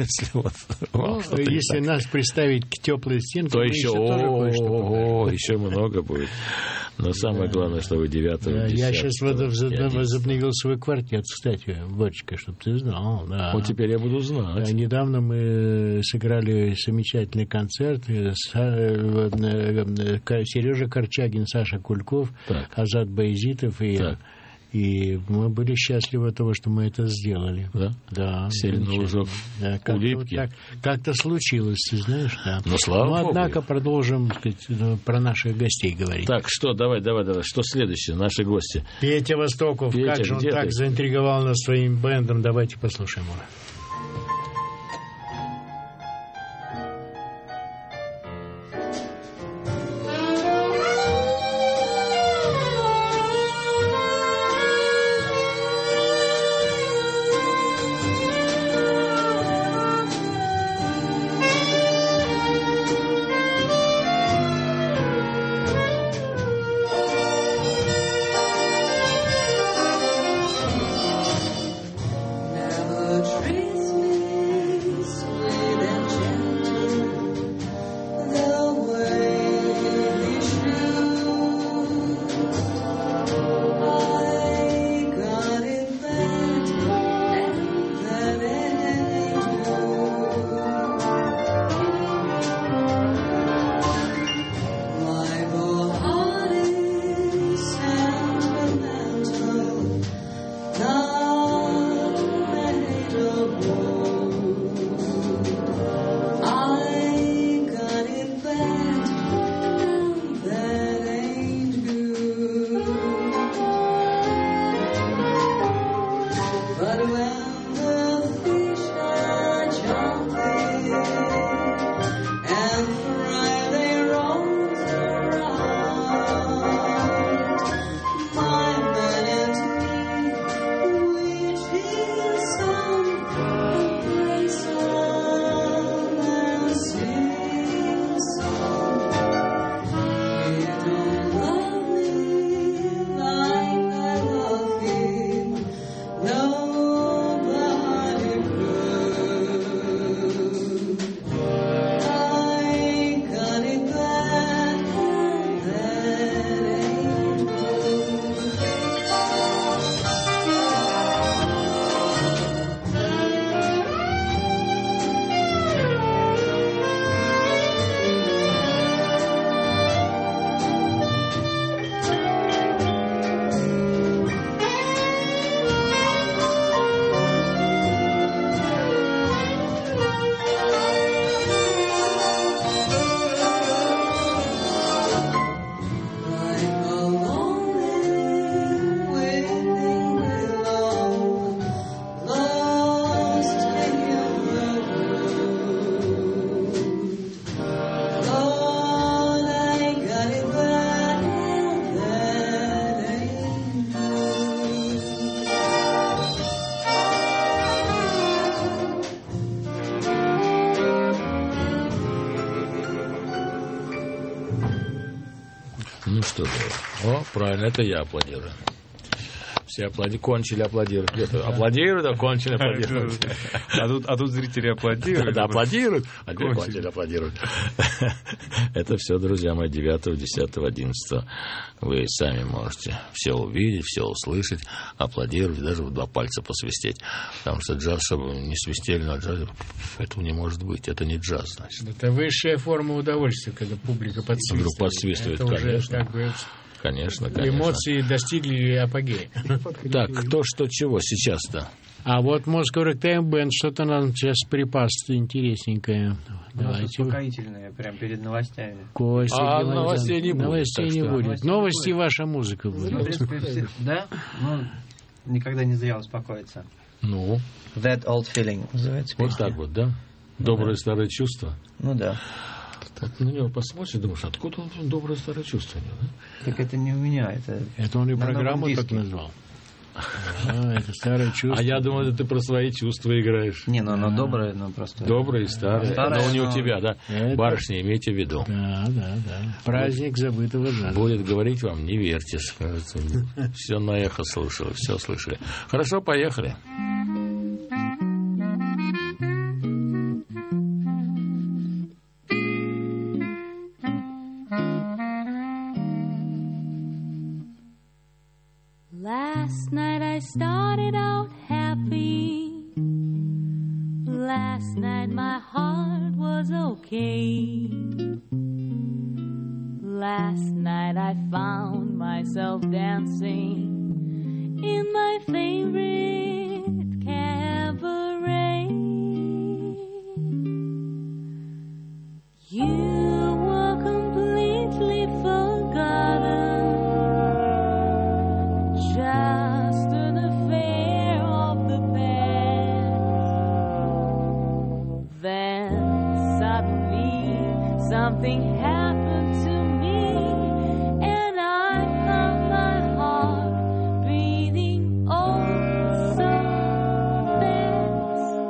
если нас приставить к теплой стенке, то еще много будет. Но самое главное, что вы 9-го, 10-го. Я сейчас возобновил свой квартет, кстати, Боречка, чтобы ты знал. Да. Вот теперь я буду знать. Недавно мы сыграли замечательный концерт. Сережа Корчагин, Саша Кульков, Азат Баязитов и я. И мы были счастливы от того, что мы это сделали. Да? Да. Сели на лужок улыбки. Как-то случилось, ты знаешь, да. Ну, слава Богу. Однако продолжим, так сказать, про наших гостей говорить. Так, что, давай. Что следующее, наши гости? Петя Востоков. Петя, как же он так заинтриговал нас своим бэндом. Давайте послушаем его. Ну что же, правильно, это я аплодирую. Все кончили аплодировать. Аплодируют, а кончили аплодировать. А тут зрители аплодируют. Да, аплодируют, а кончили аплодируют. Это все, друзья мои, 9, 10, 11. Вы сами можете все увидеть, все услышать, аплодировать, даже в 2 пальца посвистеть. Потому что джаз, чтобы не свистели на джазе, этого не может быть. Это не джаз, значит. Это высшая форма удовольствия, когда публика подсвистывает. Вдруг подсвистывает, это конечно. Уже, как бы, Конечно. Эмоции достигли апогея. Так, кто что чего сейчас-то? А вот Moscow Ragtime Band, что-то нам сейчас припас интересненькое. Давайте. Успокоительное, прям перед новостями. Новостей не будет. Новостей не будет. Новости ваша музыка будет. Да? Ну, никогда не зря успокоиться. Ну? That Old Feeling называется. Вот так вот, да? Доброе старое чувство? Ну да. Так на него посмотришь, думаешь, откуда он доброе старое чувство? Да? Так это не у меня, это он и программу так назвал. Это старое чувство. А я думал, это ты про свои чувства играешь. Не, ну оно доброе, но просто... Доброе и старое. Но не у тебя, да? Это... Барышня, имейте в виду. Да. Праздник забытого жанра. Будет говорить вам, не верьте, скажется. Все на эхо слышали, все слышали. Хорошо, поехали. Last night I started out happy. Last night my heart was okay. Last night I found myself dancing in my favorite cabaret. You were completely forgotten. Just an affair of the past. Then suddenly something happened to me, and I found my heart beating oh so fast.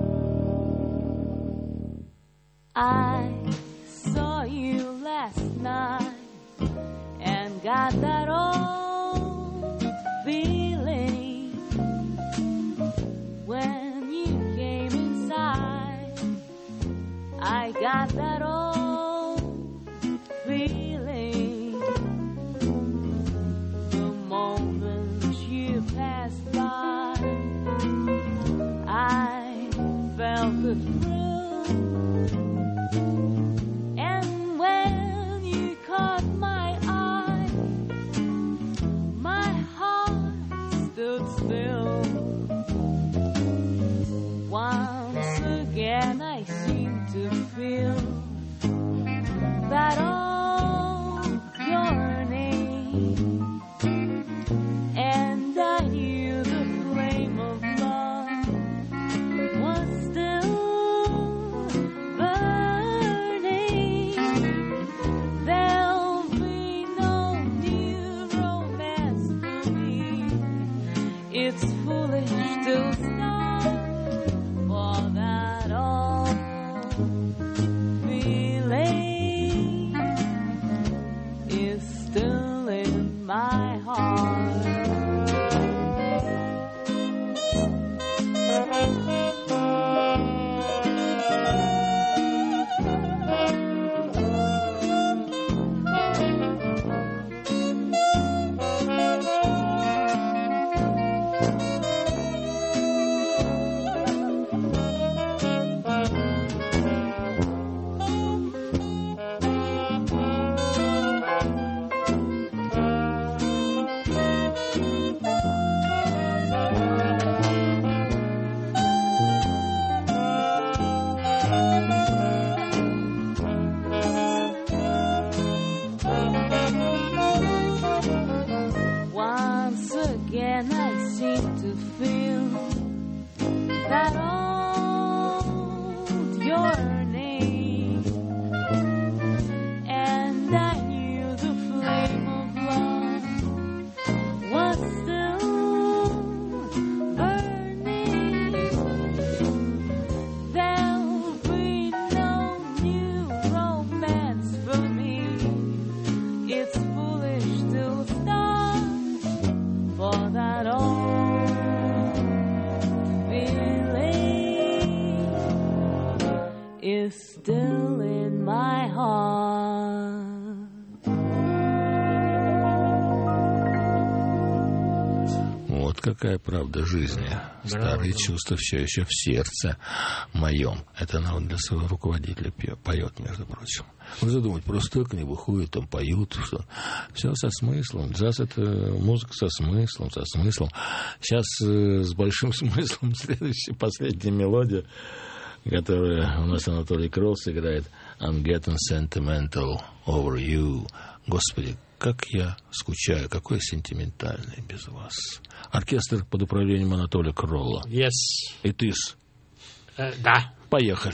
I saw you last night and got that old feeling when you came inside. I got that old feeling the moment you passed by. I felt the thrill, and when you caught my eye, my heart stood still. Once again I seem to feel that old yearning, and I knew the flame of love was still burning. There'll be no new romance for me. It's foolish to start, for that old feeling is still in my heart. Once again I seem to feel that old yearning, and I knew the flame of love was still burning. There'll be no new romance for me. It's foolish to start, for that old feeling is still in my heart. Вот какая правда жизни. Старые чувства все еще в сердце моем. Это она вот для своего руководителя поет, между прочим. Можно думать, просто так они выходят, там поют. Что... Все со смыслом. Джаз — это музыка со смыслом, со смыслом. Сейчас с большим смыслом следующая, последняя мелодия, которую у нас Анатолий Кролс играет. I'm getting sentimental over you. Господи, Как я скучаю, какой я сентиментальный без вас. Оркестр под управлением Анатолия Кролла. Yes. It is. Да. Поехали.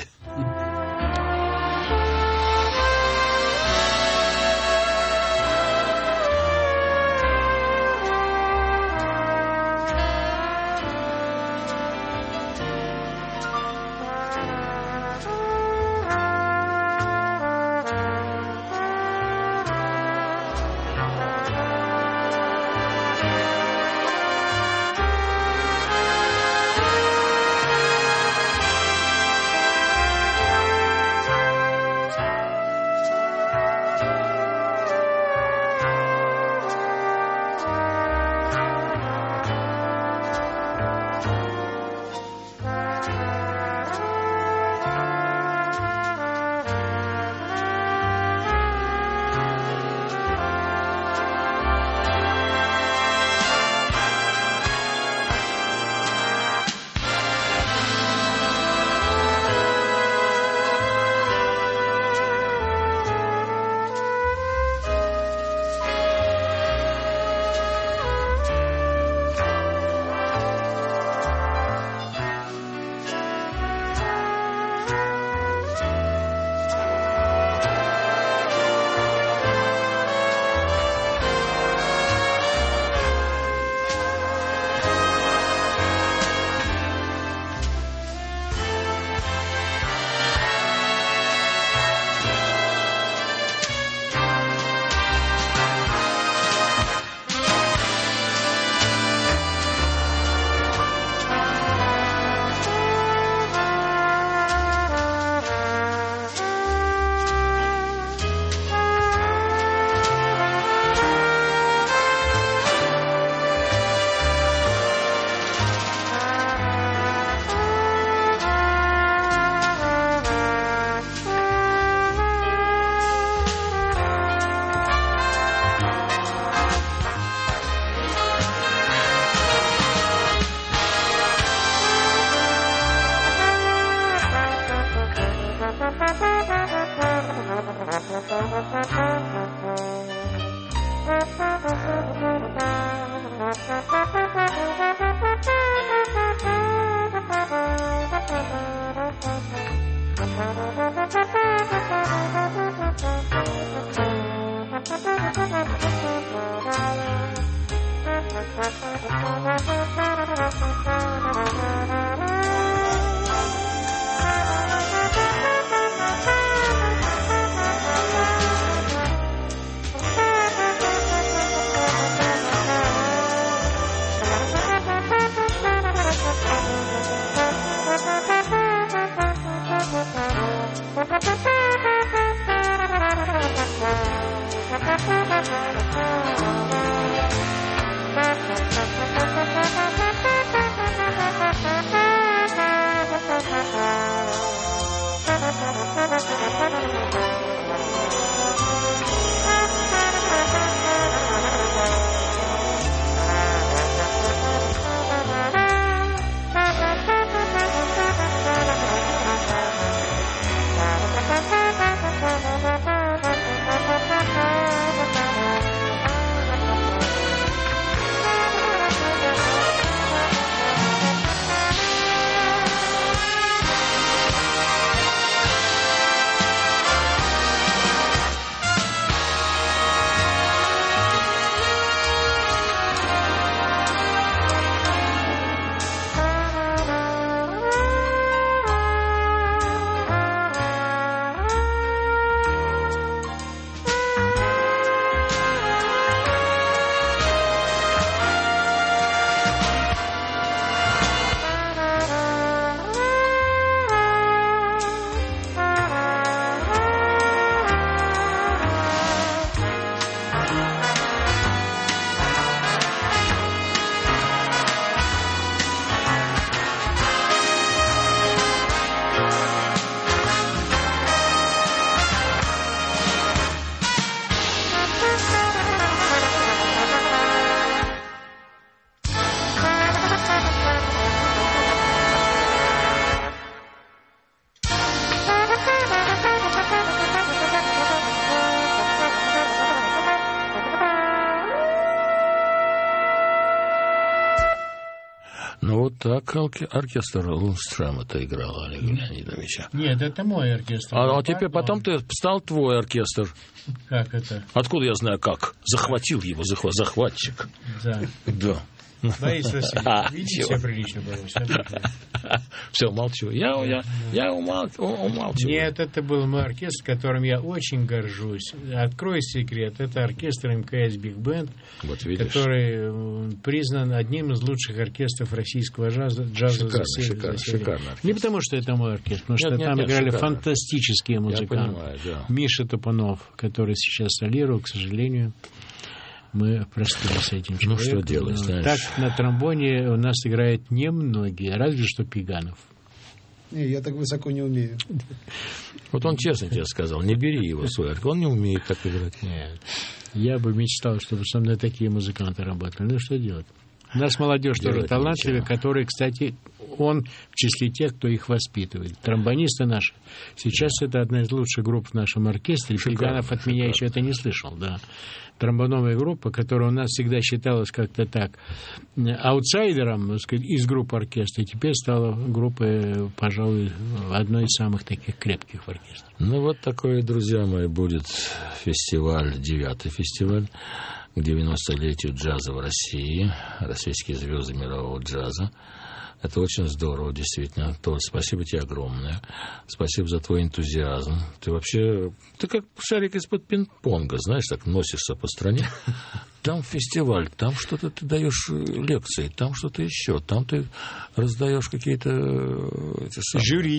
Ну, вот так оркестр Лундстрема-то играл, Олега Леонидовича. Нет, это мой оркестр. А теперь потом ты стал твой оркестр. Как это? Откуда я знаю, как? Захватил его захватчик. Да. Да. Борис Васильевич, видите, все прилично было. Все, молчу. Я умалчиваю. Нет, это был мой оркестр, которым я очень горжусь. Открою секрет. Это оркестр МКС Биг Бенд, вот который признан одним из лучших оркестров российского джаза. Шикарно. Не потому, что это мой оркестр, потому что там играли фантастические музыканты. Я понимаю, да. Миша Топунов, который сейчас солирует, к сожалению. Мы простили с этим человеком. Ну, что делать, знаешь? Так, на тромбоне у нас играют немногие, разве что Пиганов. Не, я так высоко не умею. Вот он честно тебе сказал, не бери его в свой оркестр, он не умеет так играть. Нет. Я бы мечтал, чтобы со мной такие музыканты работали. Ну, что делать? У нас молодежь тоже талантливая, которые, кстати, он в числе тех, кто их воспитывает. Тромбонисты наши. Сейчас это одна из лучших групп в нашем оркестре. Пиганов от меня еще это не слышал, да. Тромбоновая группа, которая у нас всегда считалась как-то так аутсайдером, так сказать, из группы оркестра, и теперь стала группой, пожалуй, одной из самых таких крепких в оркестре. Ну, вот такой, друзья мои, будет фестиваль, 9-й фестиваль к 90-летию джаза в России, российские звезды мирового джаза. Это очень здорово, действительно. Толь, спасибо тебе огромное. Спасибо за твой энтузиазм. Ты вообще... Ты как шарик из-под пинг-понга, знаешь, так носишься по стране. Там фестиваль, там что-то ты даешь лекции, там что-то еще. Там ты раздаешь какие-то... Жюри.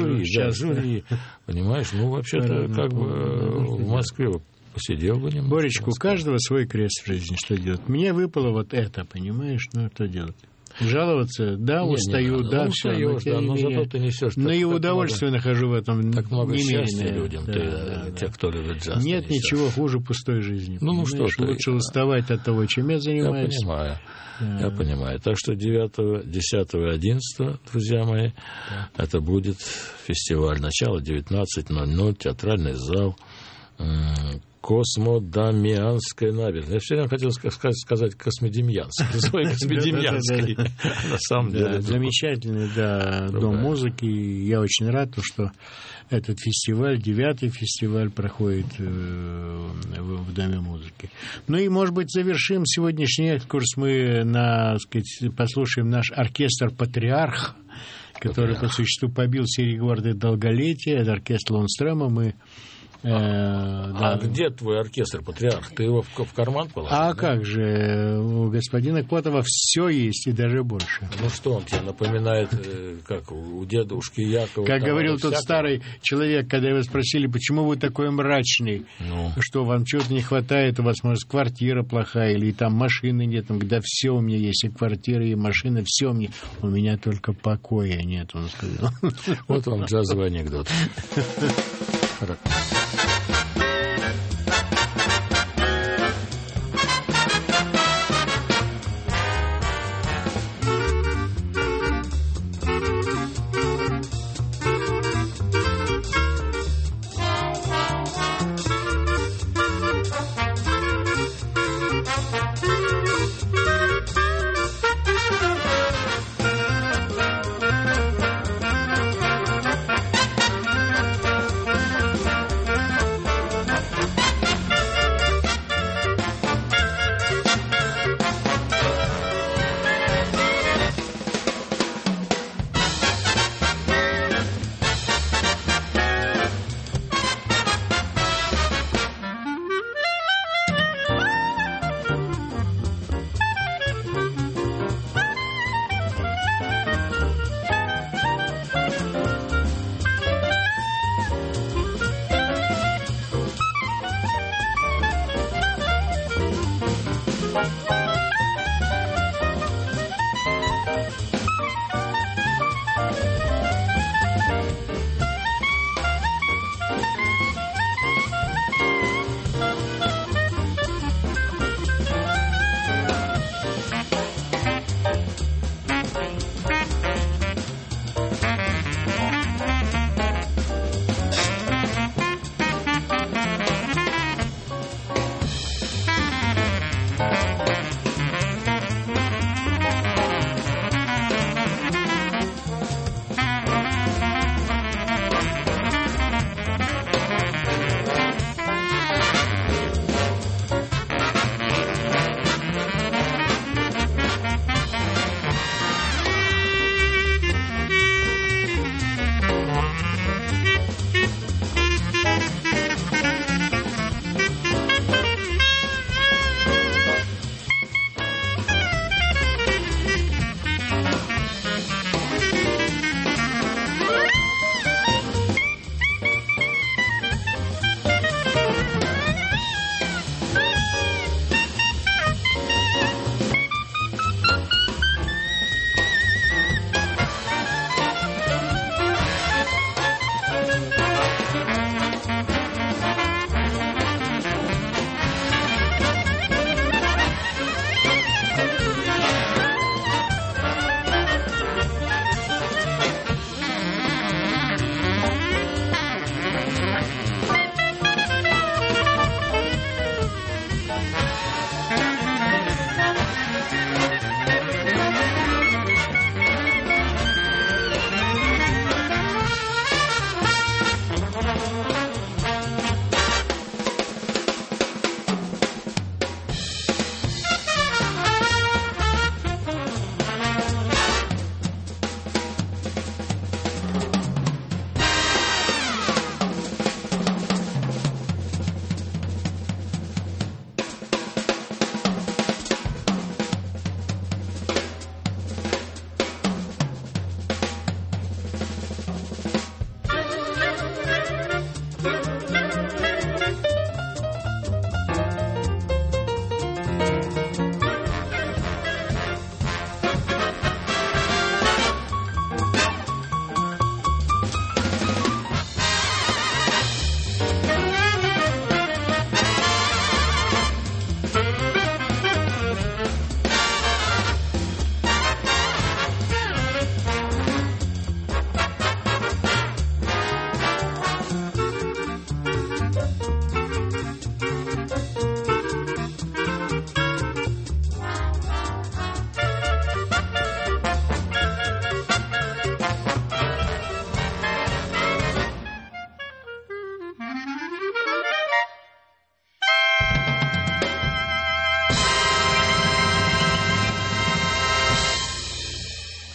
Понимаешь? Ну, вообще-то, как бы в Москве посидел бы немного. Боречка, у каждого свой крест в жизни. Что делать? Мне выпало вот это, понимаешь? Ну, что делать? Жаловаться, да, устаю, да, все. Но зато ты несешь. Но и удовольствие нахожу в этом. Так много счастья людям, те, кто любит джаз. Нет ничего хуже пустой жизни. Ну что ты. Лучше уставать от того, чем я занимаюсь. Я понимаю. Так что 9, 10 и 11, друзья мои, это будет фестиваль. Начало 19:00, театральный зал. Космодемьянская набережная. Я все время хотел сказать Космодемьянский. Свой Космодемьянский. На самом деле. Замечательный, дом музыки. Я очень рад, что этот фестиваль, 9-й фестиваль, проходит в Доме музыки. Ну и, может быть, завершим сегодняшний экскурс. Мы, послушаем наш оркестр «Патриарх», который по существу побил все рекорды долголетия. Это оркестр Лундстрема. Мы где твой оркестр «Патриарх»? Ты его в карман положил? А как же, у господина Котова все есть и даже больше. Ну что, он тебе напоминает, как у дедушки Якова? Как говорил тот старый человек, когда его спросили, почему вы такой мрачный? Что, вам чего-то не хватает? У вас, может, квартира плохая или там машины нет? Он говорит, да все у меня есть, и квартира, и машина, все у меня. У меня только покоя нет, он сказал. Вот вам джазовый анекдот.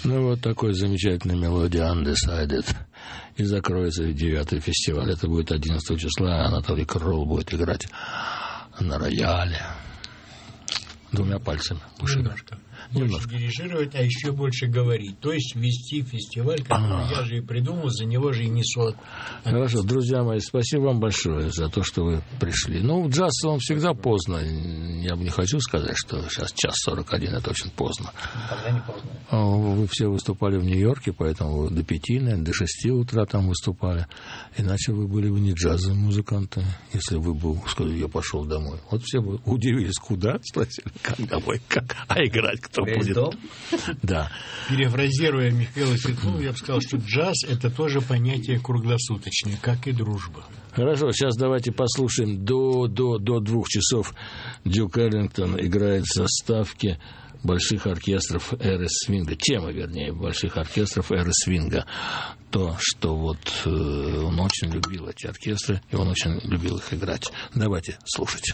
Ну, вот такой замечательной мелодии «Undecided». И закроется 9-й фестиваль. Это будет 11 числа. Анатолий Кролл будет играть на рояле. 2 пальцами. Немножко. Больше дирижировать, а еще больше говорить. То есть вести фестиваль, который я же и придумал, за него же и несу. Хорошо, друзья мои, спасибо вам большое за то, что вы пришли. Ну, джаз, он всегда поздно. Я бы не хочу сказать, что сейчас 1:41, это очень поздно. Никогда не поздно. Вы все выступали в Нью-Йорке, поэтому вы до 5, наверное, до 6 утра там выступали. Иначе вы были бы не джазовые музыканты, если вы бы сказали, я пошел домой. Вот все бы удивились, куда, спросили, как домой, как, а играть кто будет. Да. Перефразируя Михаила Светлова, я бы сказал, что джаз – это тоже понятие круглосуточное, как и дружба. Хорошо, сейчас давайте послушаем до 2 часов Дюк Эллингтон играет в составке больших оркестров эры свинга. Тема, вернее, больших оркестров эры свинга. То, что вот он очень любил эти оркестры, и он очень любил их играть. Давайте слушать.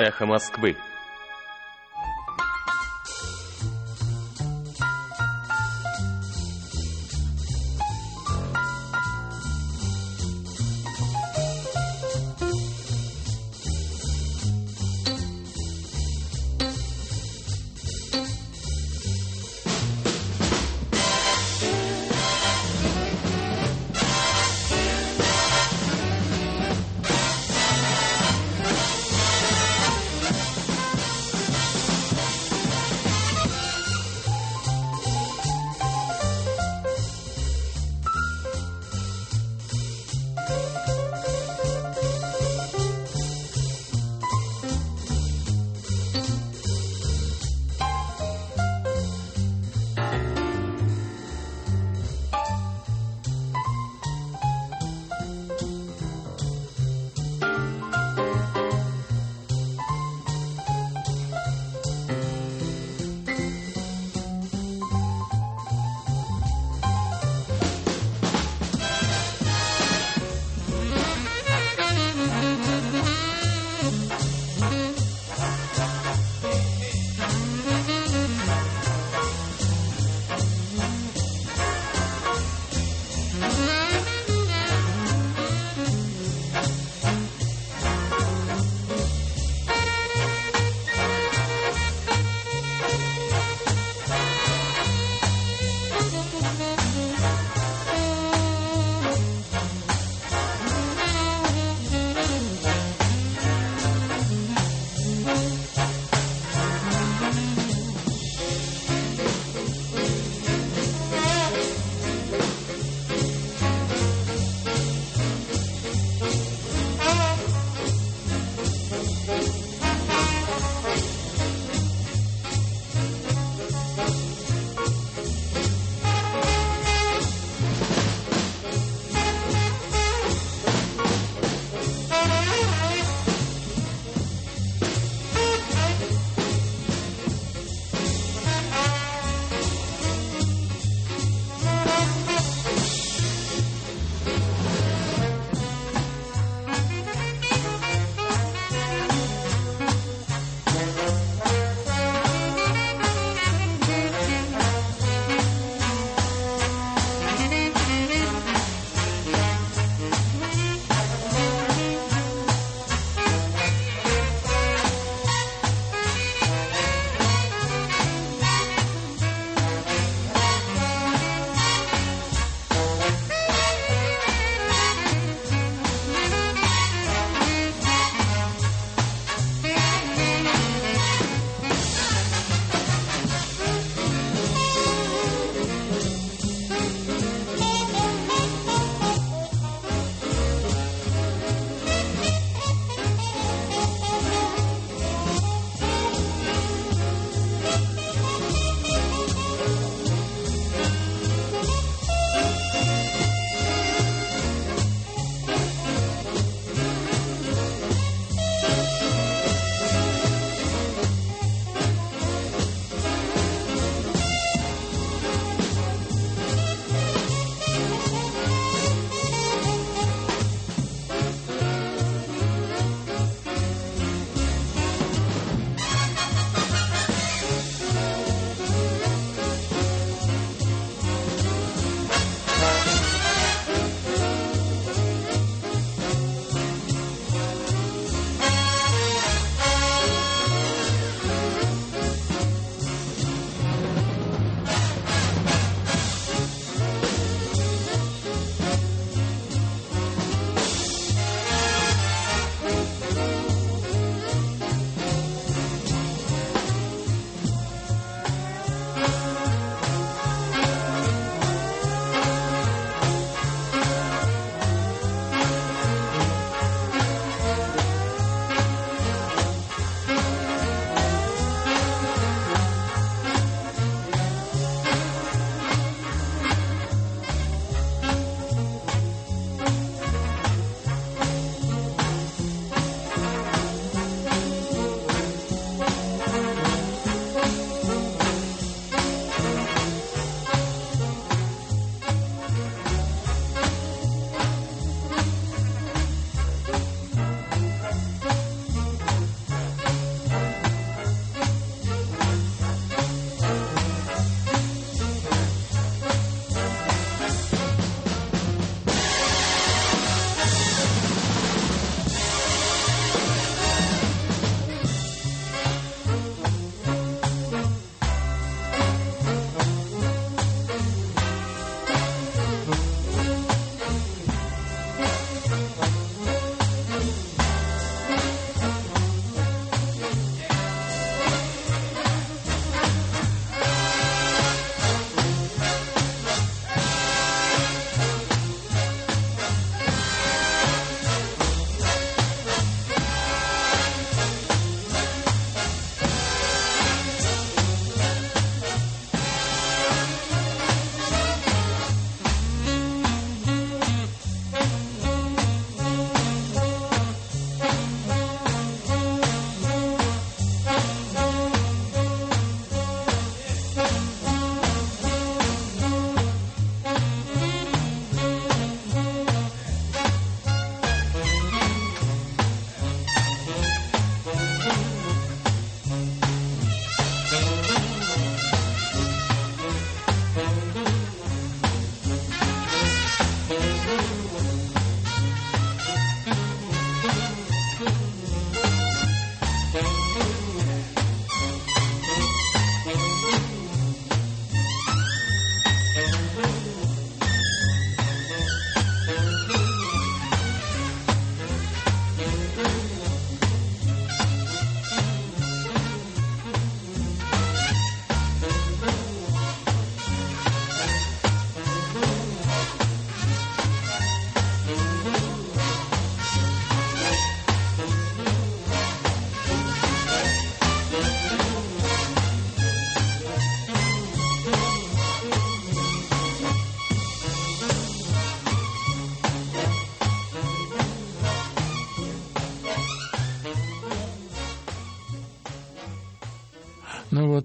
Эхо Москвы.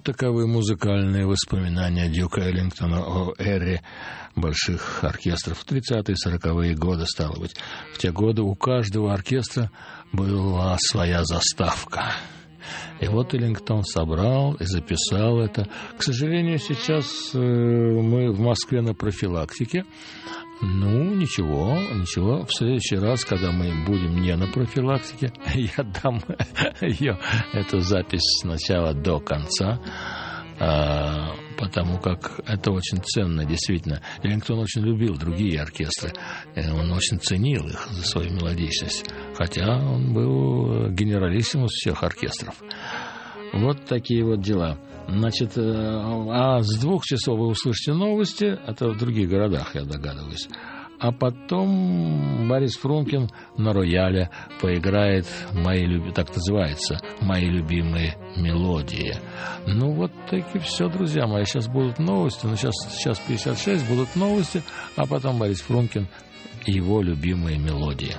таковы музыкальные воспоминания Дьюка Эллингтона о эре больших оркестров. В 30-е, 40-е годы, стало быть. В те годы у каждого оркестра была своя заставка. И вот Эллингтон собрал и записал это. К сожалению, сейчас мы в Москве на профилактике. Ну, ничего. В следующий раз, когда мы будем не на профилактике, я дам эту запись сначала до конца, потому как это очень ценно, действительно. Эллингтон очень любил другие оркестры, он очень ценил их за свою мелодичность, хотя он был генералиссимус всех оркестров. Вот такие вот дела. Значит, а с 2 часов вы услышите новости, это в других городах, я догадываюсь. А потом Борис Фрункин на рояле поиграет так называется, «Мои любимые мелодии». Ну, вот так и все, друзья мои. Сейчас будут новости, сейчас 56, будут новости, а потом Борис Фрункин и его любимые мелодии.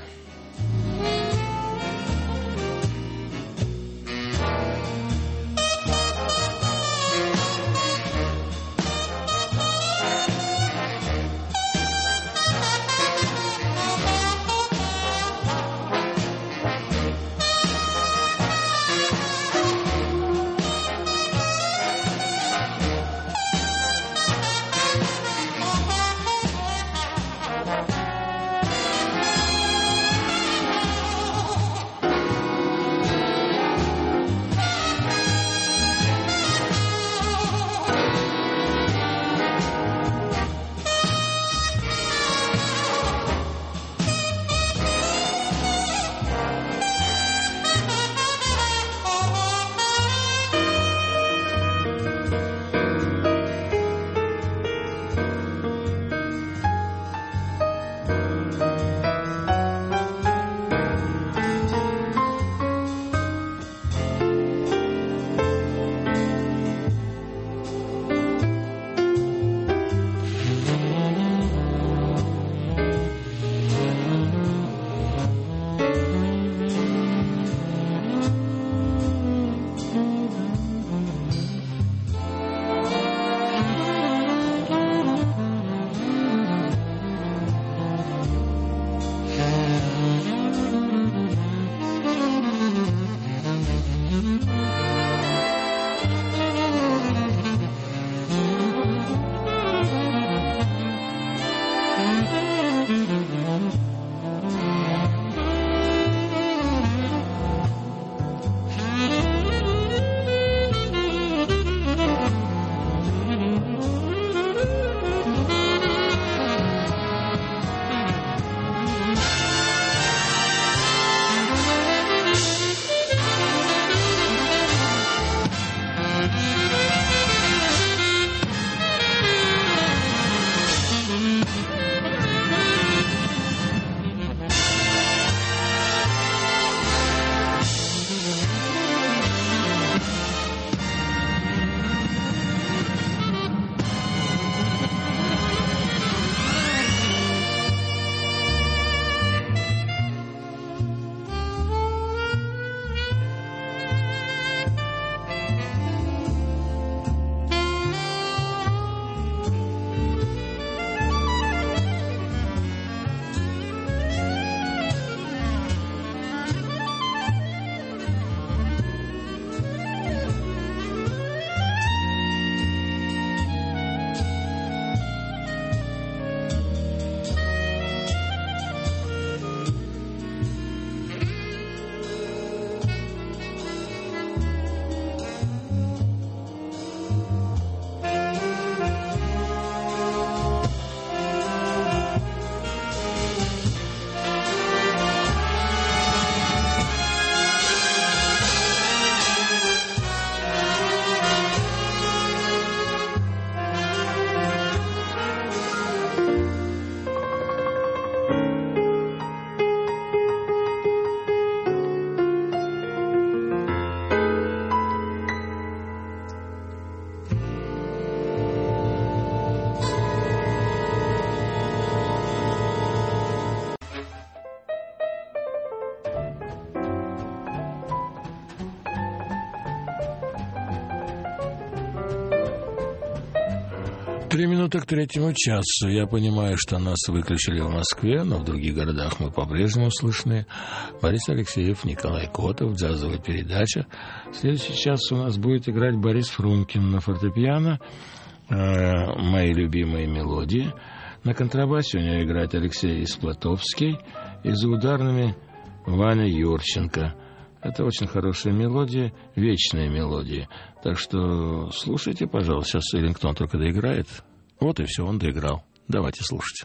3 минуты к 3 часу. Я понимаю, что нас выключили в Москве, но в других городах мы по-прежнему слышны. Борис Алексеев, Николай Котов, джазовая передача. В следующий час у нас будет играть Борис Фрункин на фортепиано. Мои любимые мелодии. На контрабасе у него играет Алексей Исплатовский. И за ударными Ваня Юрченко. Это очень хорошие мелодии, вечные мелодии. Так что слушайте, пожалуйста. Сейчас Эллингтон только доиграет. Вот и все, он доиграл. Давайте слушать.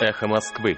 «Эхо Москвы».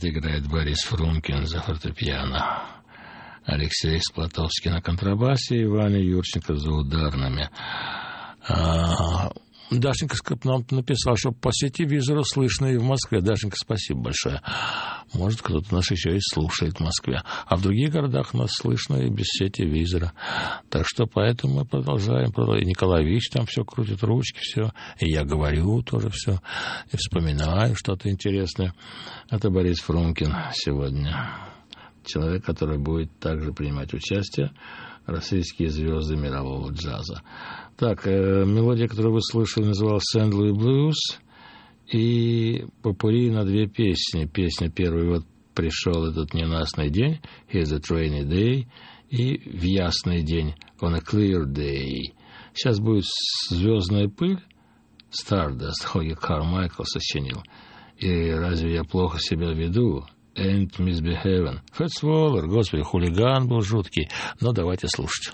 играет Борис Фрумкин за фортепиано, Алексей Сплатовский на контрабасе и Ваня Юрченко за ударными. Дашенька нам написал, что по сети визора слышно и в Москве. Дашенька, спасибо большое. Может, кто-то нас еще и слушает в Москве. А в других городах нас слышно и без сети визора. Так что поэтому мы продолжаем. И Николай Вич там все крутит ручки, все. И я говорю тоже все. И вспоминаю что-то интересное. Это Борис Фрумкин сегодня. Человек, который будет также принимать участие. Российские звезды мирового джаза. Так, мелодия, которую вы слышали, называлась «Сент-Луи Блюз». И попурри на две песни. Песня первая, вот пришел этот ненастный день, «Here's a rainy day», и «В ясный день», «On a clear day». Сейчас будет «Звездная пыль», «Stardust», Хоги Кармайкл сочинил. И разве я плохо себя веду? «Ain't misbehaving». Фэтс Уоллер, господи, хулиган был жуткий. Но давайте слушать.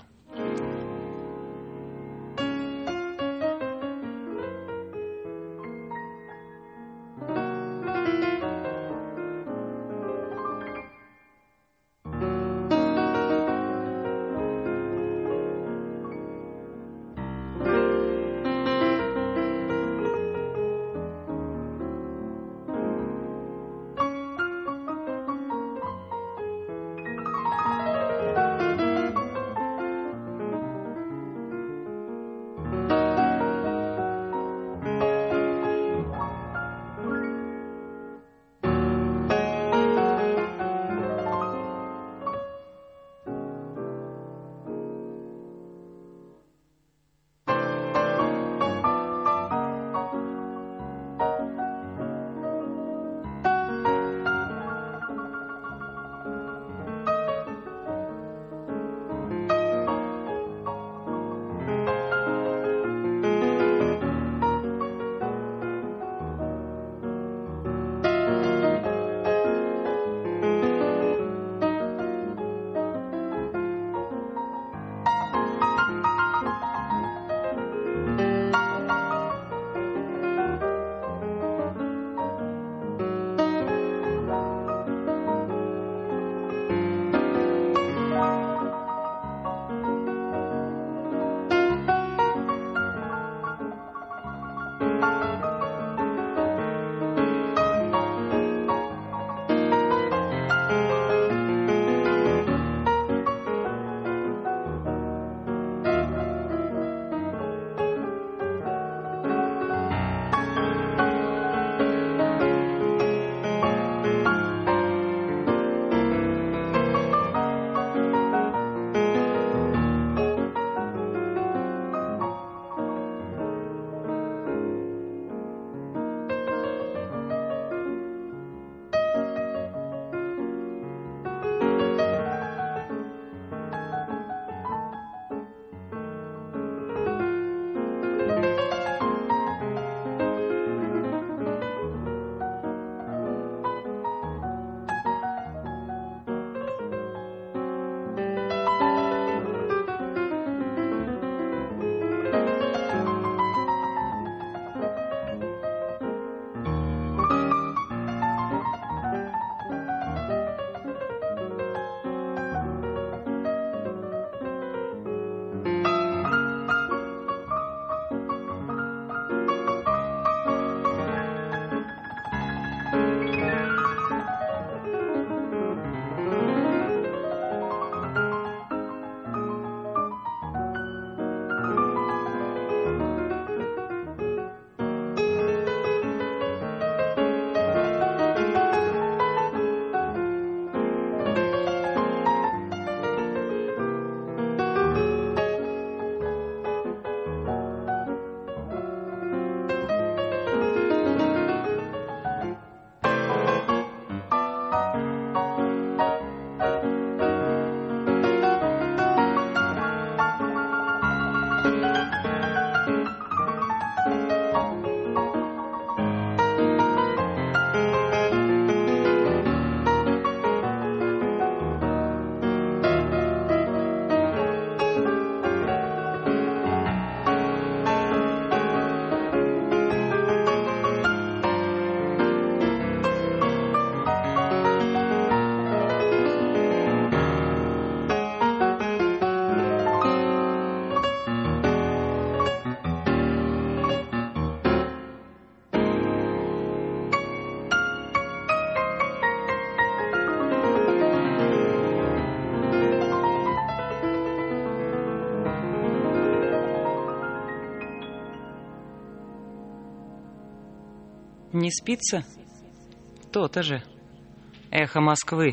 Не спится? То-то же. Эхо Москвы.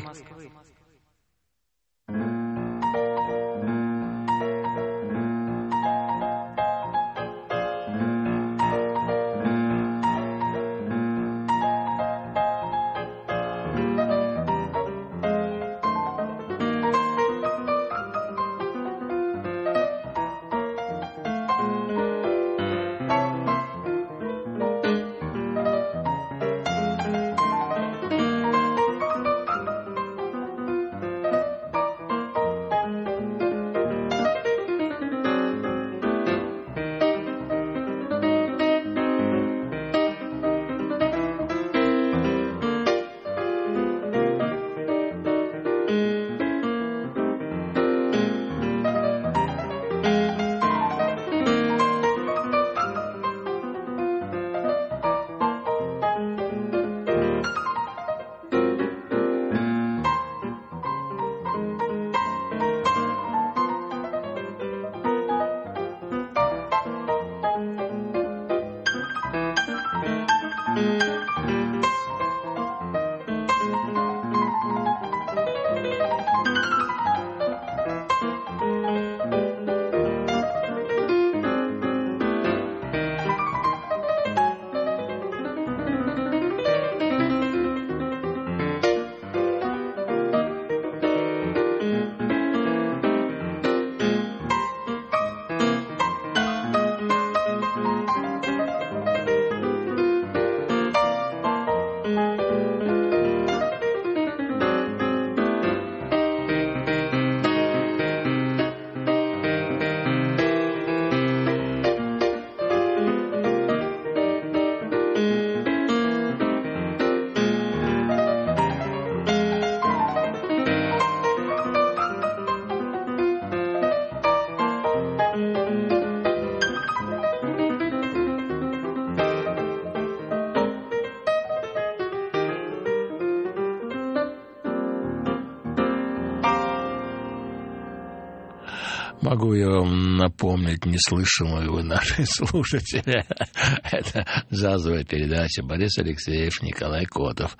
Могу я вам напомнить неслышимую вы наши слушатели. Это джазовая передача. Борис Алексеев, Николай Котов.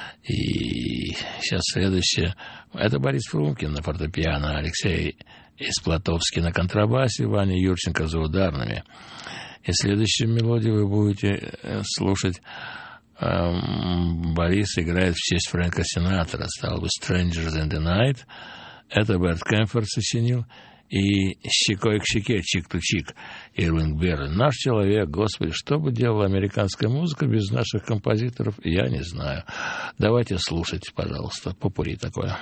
И сейчас следующее. Это Борис Фрумкин на фортепиано, Алексей Исплатовский на контрабасе, Ваня Юрченко за ударными. И следующую мелодию вы будете слушать. Борис играет в честь Фрэнка Синатра. Стал бы «Strangers in the Night». Это Берт Кэмфорд сочинил. И «Щекой к щеке», «Чик-ту-чик», Ирвинг Берли. Наш человек, Господи, что бы делала американская музыка без наших композиторов, я не знаю. Давайте слушать, пожалуйста, попури такое.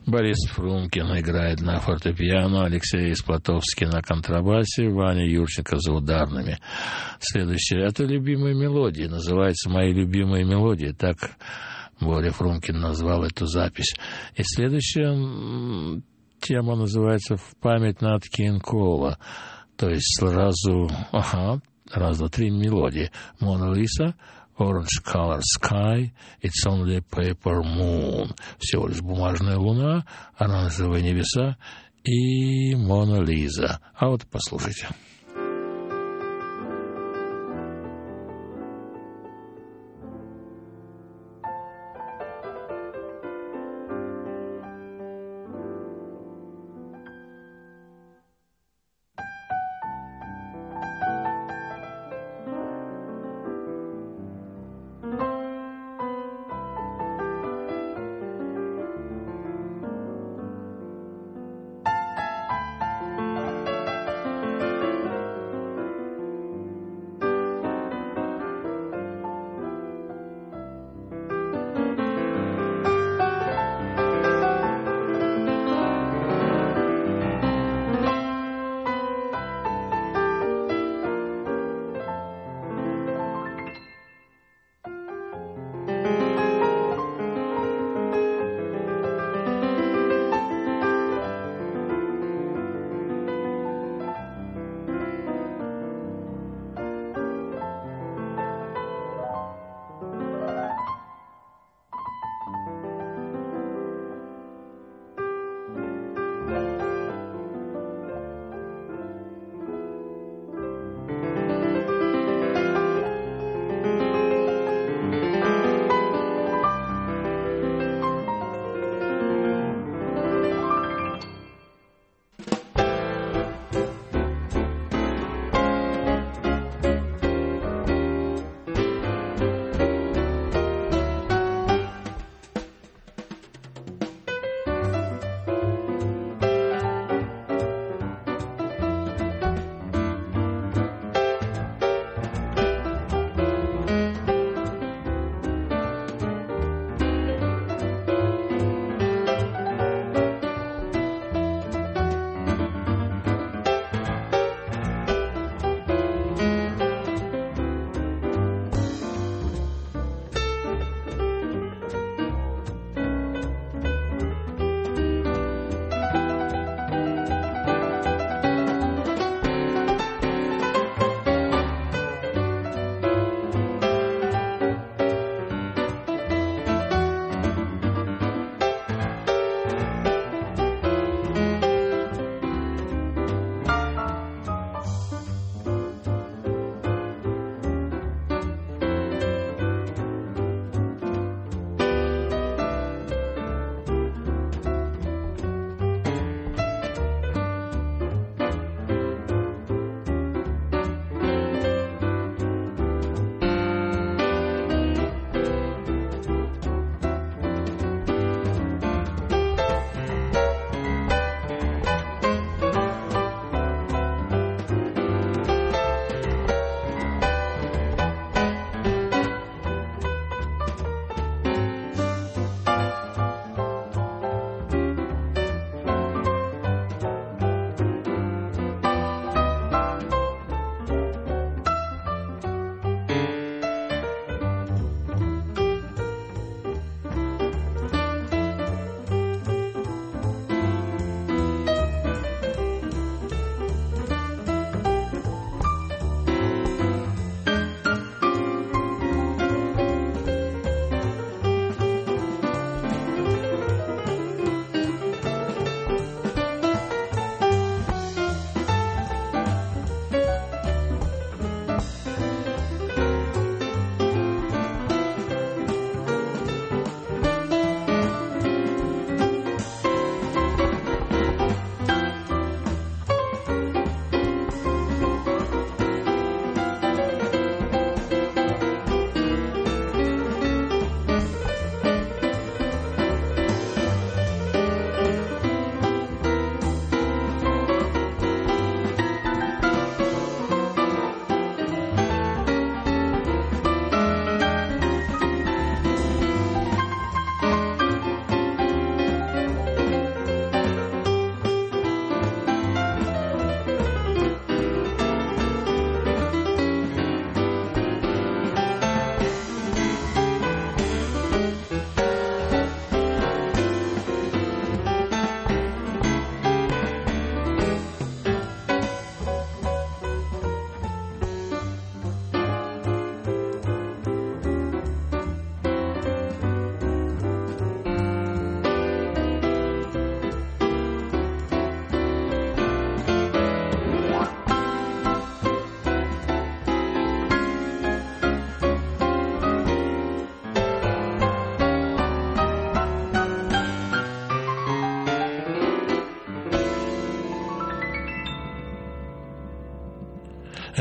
Борис Фрумкин играет на фортепиано, Алексей Сплатовский на контрабасе, Ваня Юрченко за ударными. Следующее — это любимые мелодии, называется «Мои любимые мелодии», так Боря Фрумкин назвал эту запись. И следующая тема называется «В память Нат Кинг Кола», то есть сразу, раз, два, три мелодии. «Мона Лиса», Orange Color Sky, It's Only Paper Moon. Всего лишь бумажная луна, оранжевые небеса и Мона Лиза. А вот послушайте.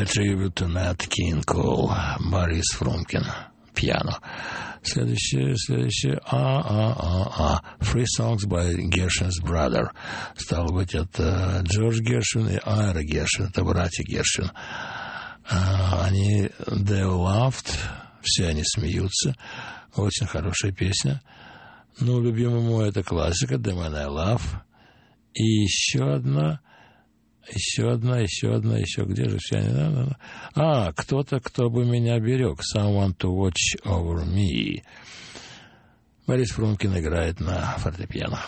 tribute to Nat King Cole, Борис Фрумкин, пиано. Следующее. Free Songs by Gershwin's Brother. Стало быть, это Джордж Гершвин и Айра Гершвин, это братья Гершвин. Они They Laughed, все они смеются. Очень хорошая песня. Ну, любимому это классика, The Man I Love. И еще одна, где же все они? Кто-то, кто бы меня берег. Someone to watch over me. Борис Фрумкин играет на фортепиано.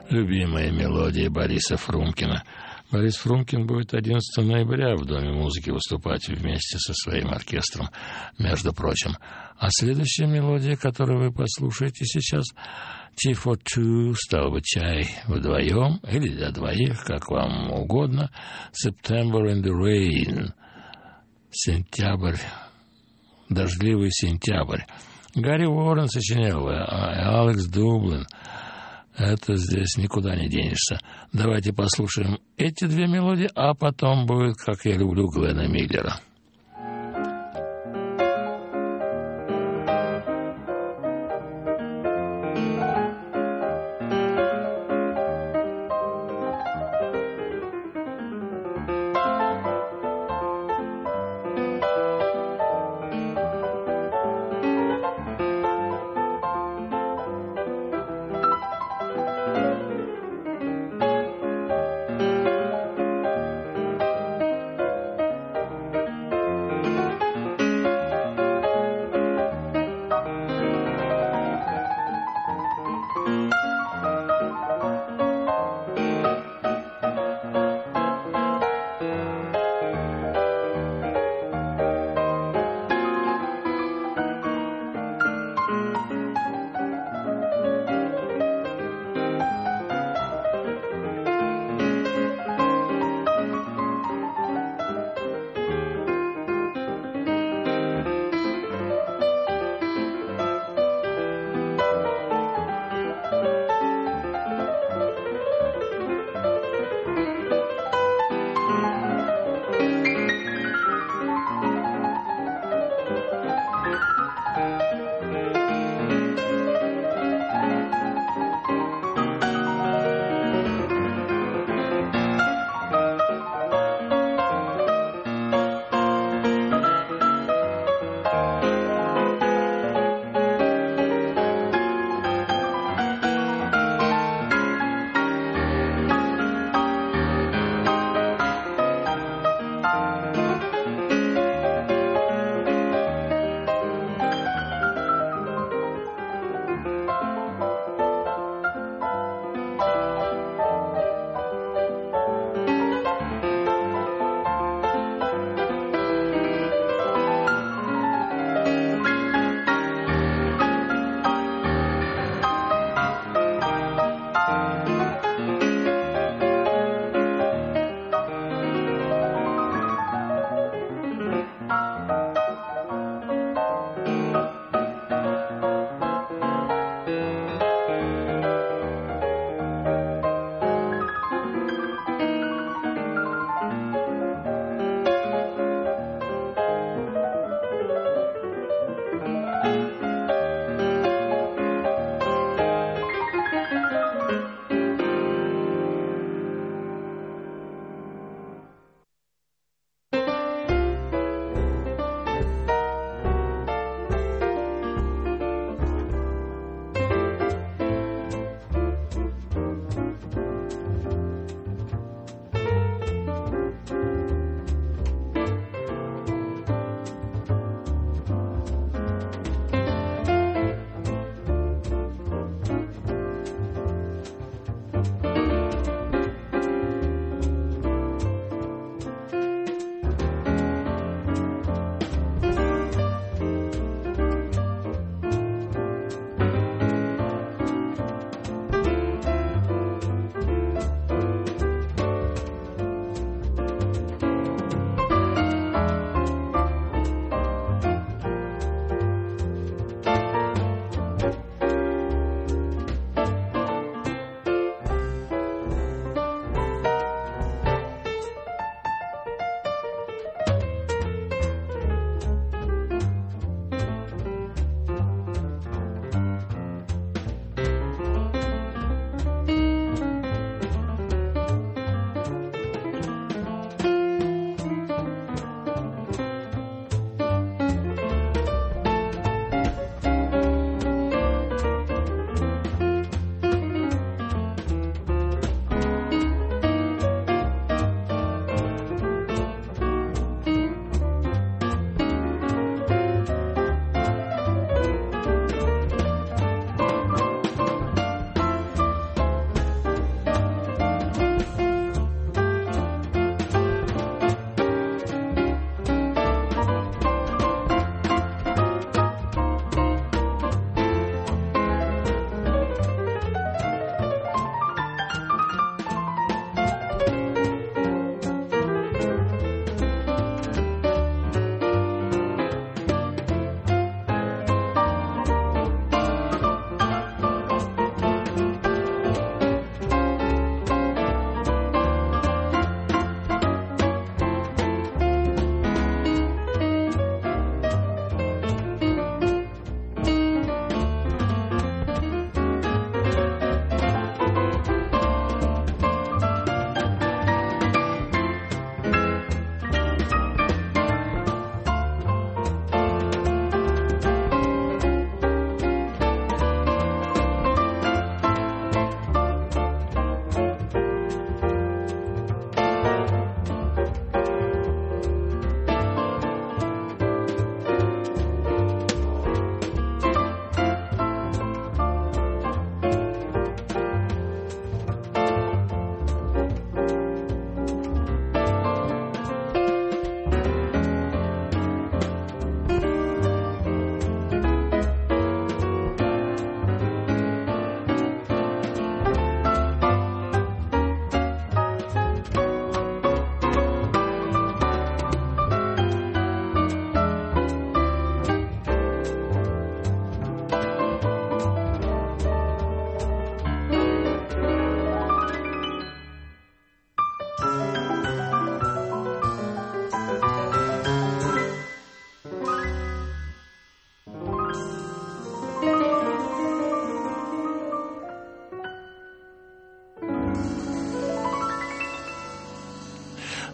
любимые мелодии Бориса Фрумкина. Борис Фрумкин будет 11 ноября в Доме музыки выступать вместе со своим оркестром, между прочим. А следующая мелодия, которую вы послушаете сейчас, Tea for Two, стал бы чай вдвоем или для двоих, как вам угодно. September in the Rain. Сентябрь, дождливый сентябрь. Гарри Уоррен сочинял, а Алекс Дублин. Это здесь никуда не денешься. Давайте послушаем эти две мелодии, а потом будет, как я люблю, Глена Миллера.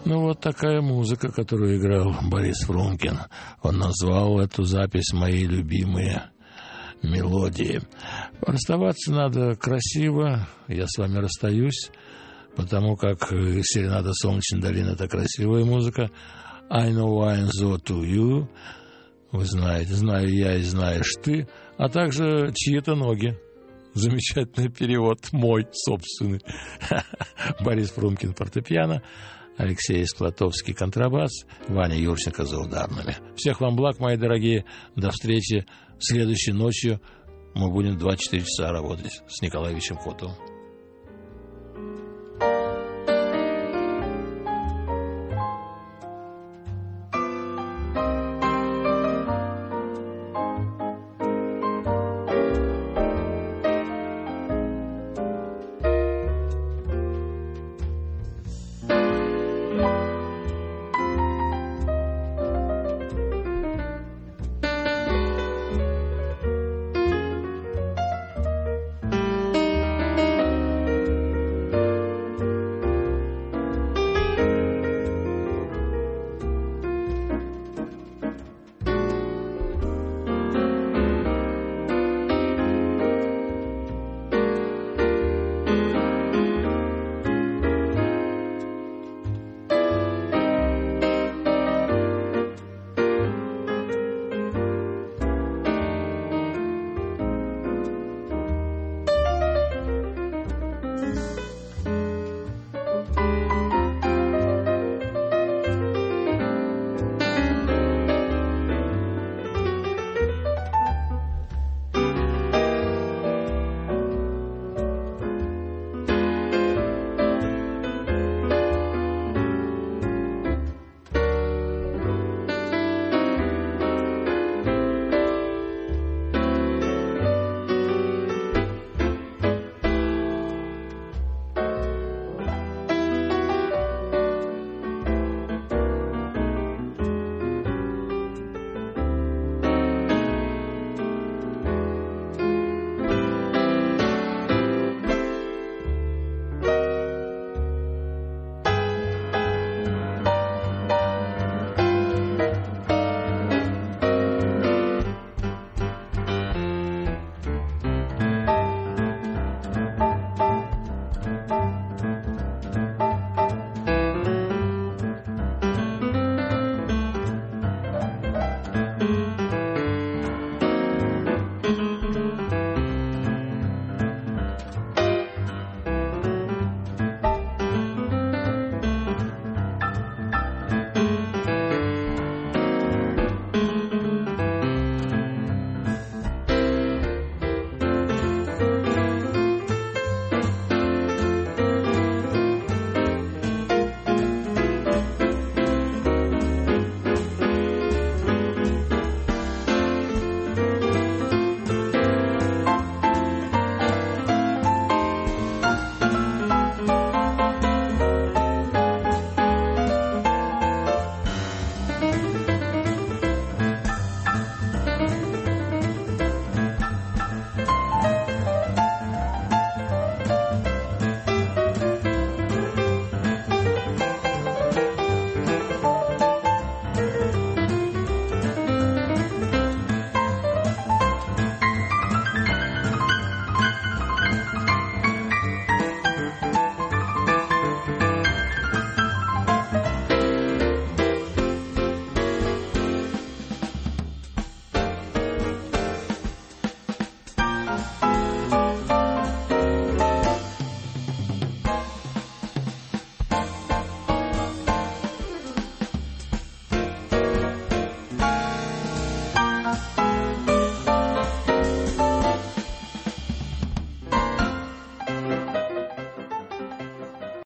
Ну, вот такая музыка, которую играл Борис Фрумкин. Он назвал эту запись «Мои любимые мелодии». Расставаться надо красиво. Я с вами расстаюсь, потому как «Серенада Солнечной долины» — это красивая музыка. «I know I'm so to you». Вы знаете, знаю я и знаешь ты, а также чьи-то ноги. Замечательный перевод, мой собственный. Борис Фрумкин — фортепиано, Алексей Склотовский — контрабас, Ваня Юрченко — за ударными. Всех вам благ, мои дорогие. До встречи следующей ночью. Мы будем 24 часа работать с Николаем Котовым.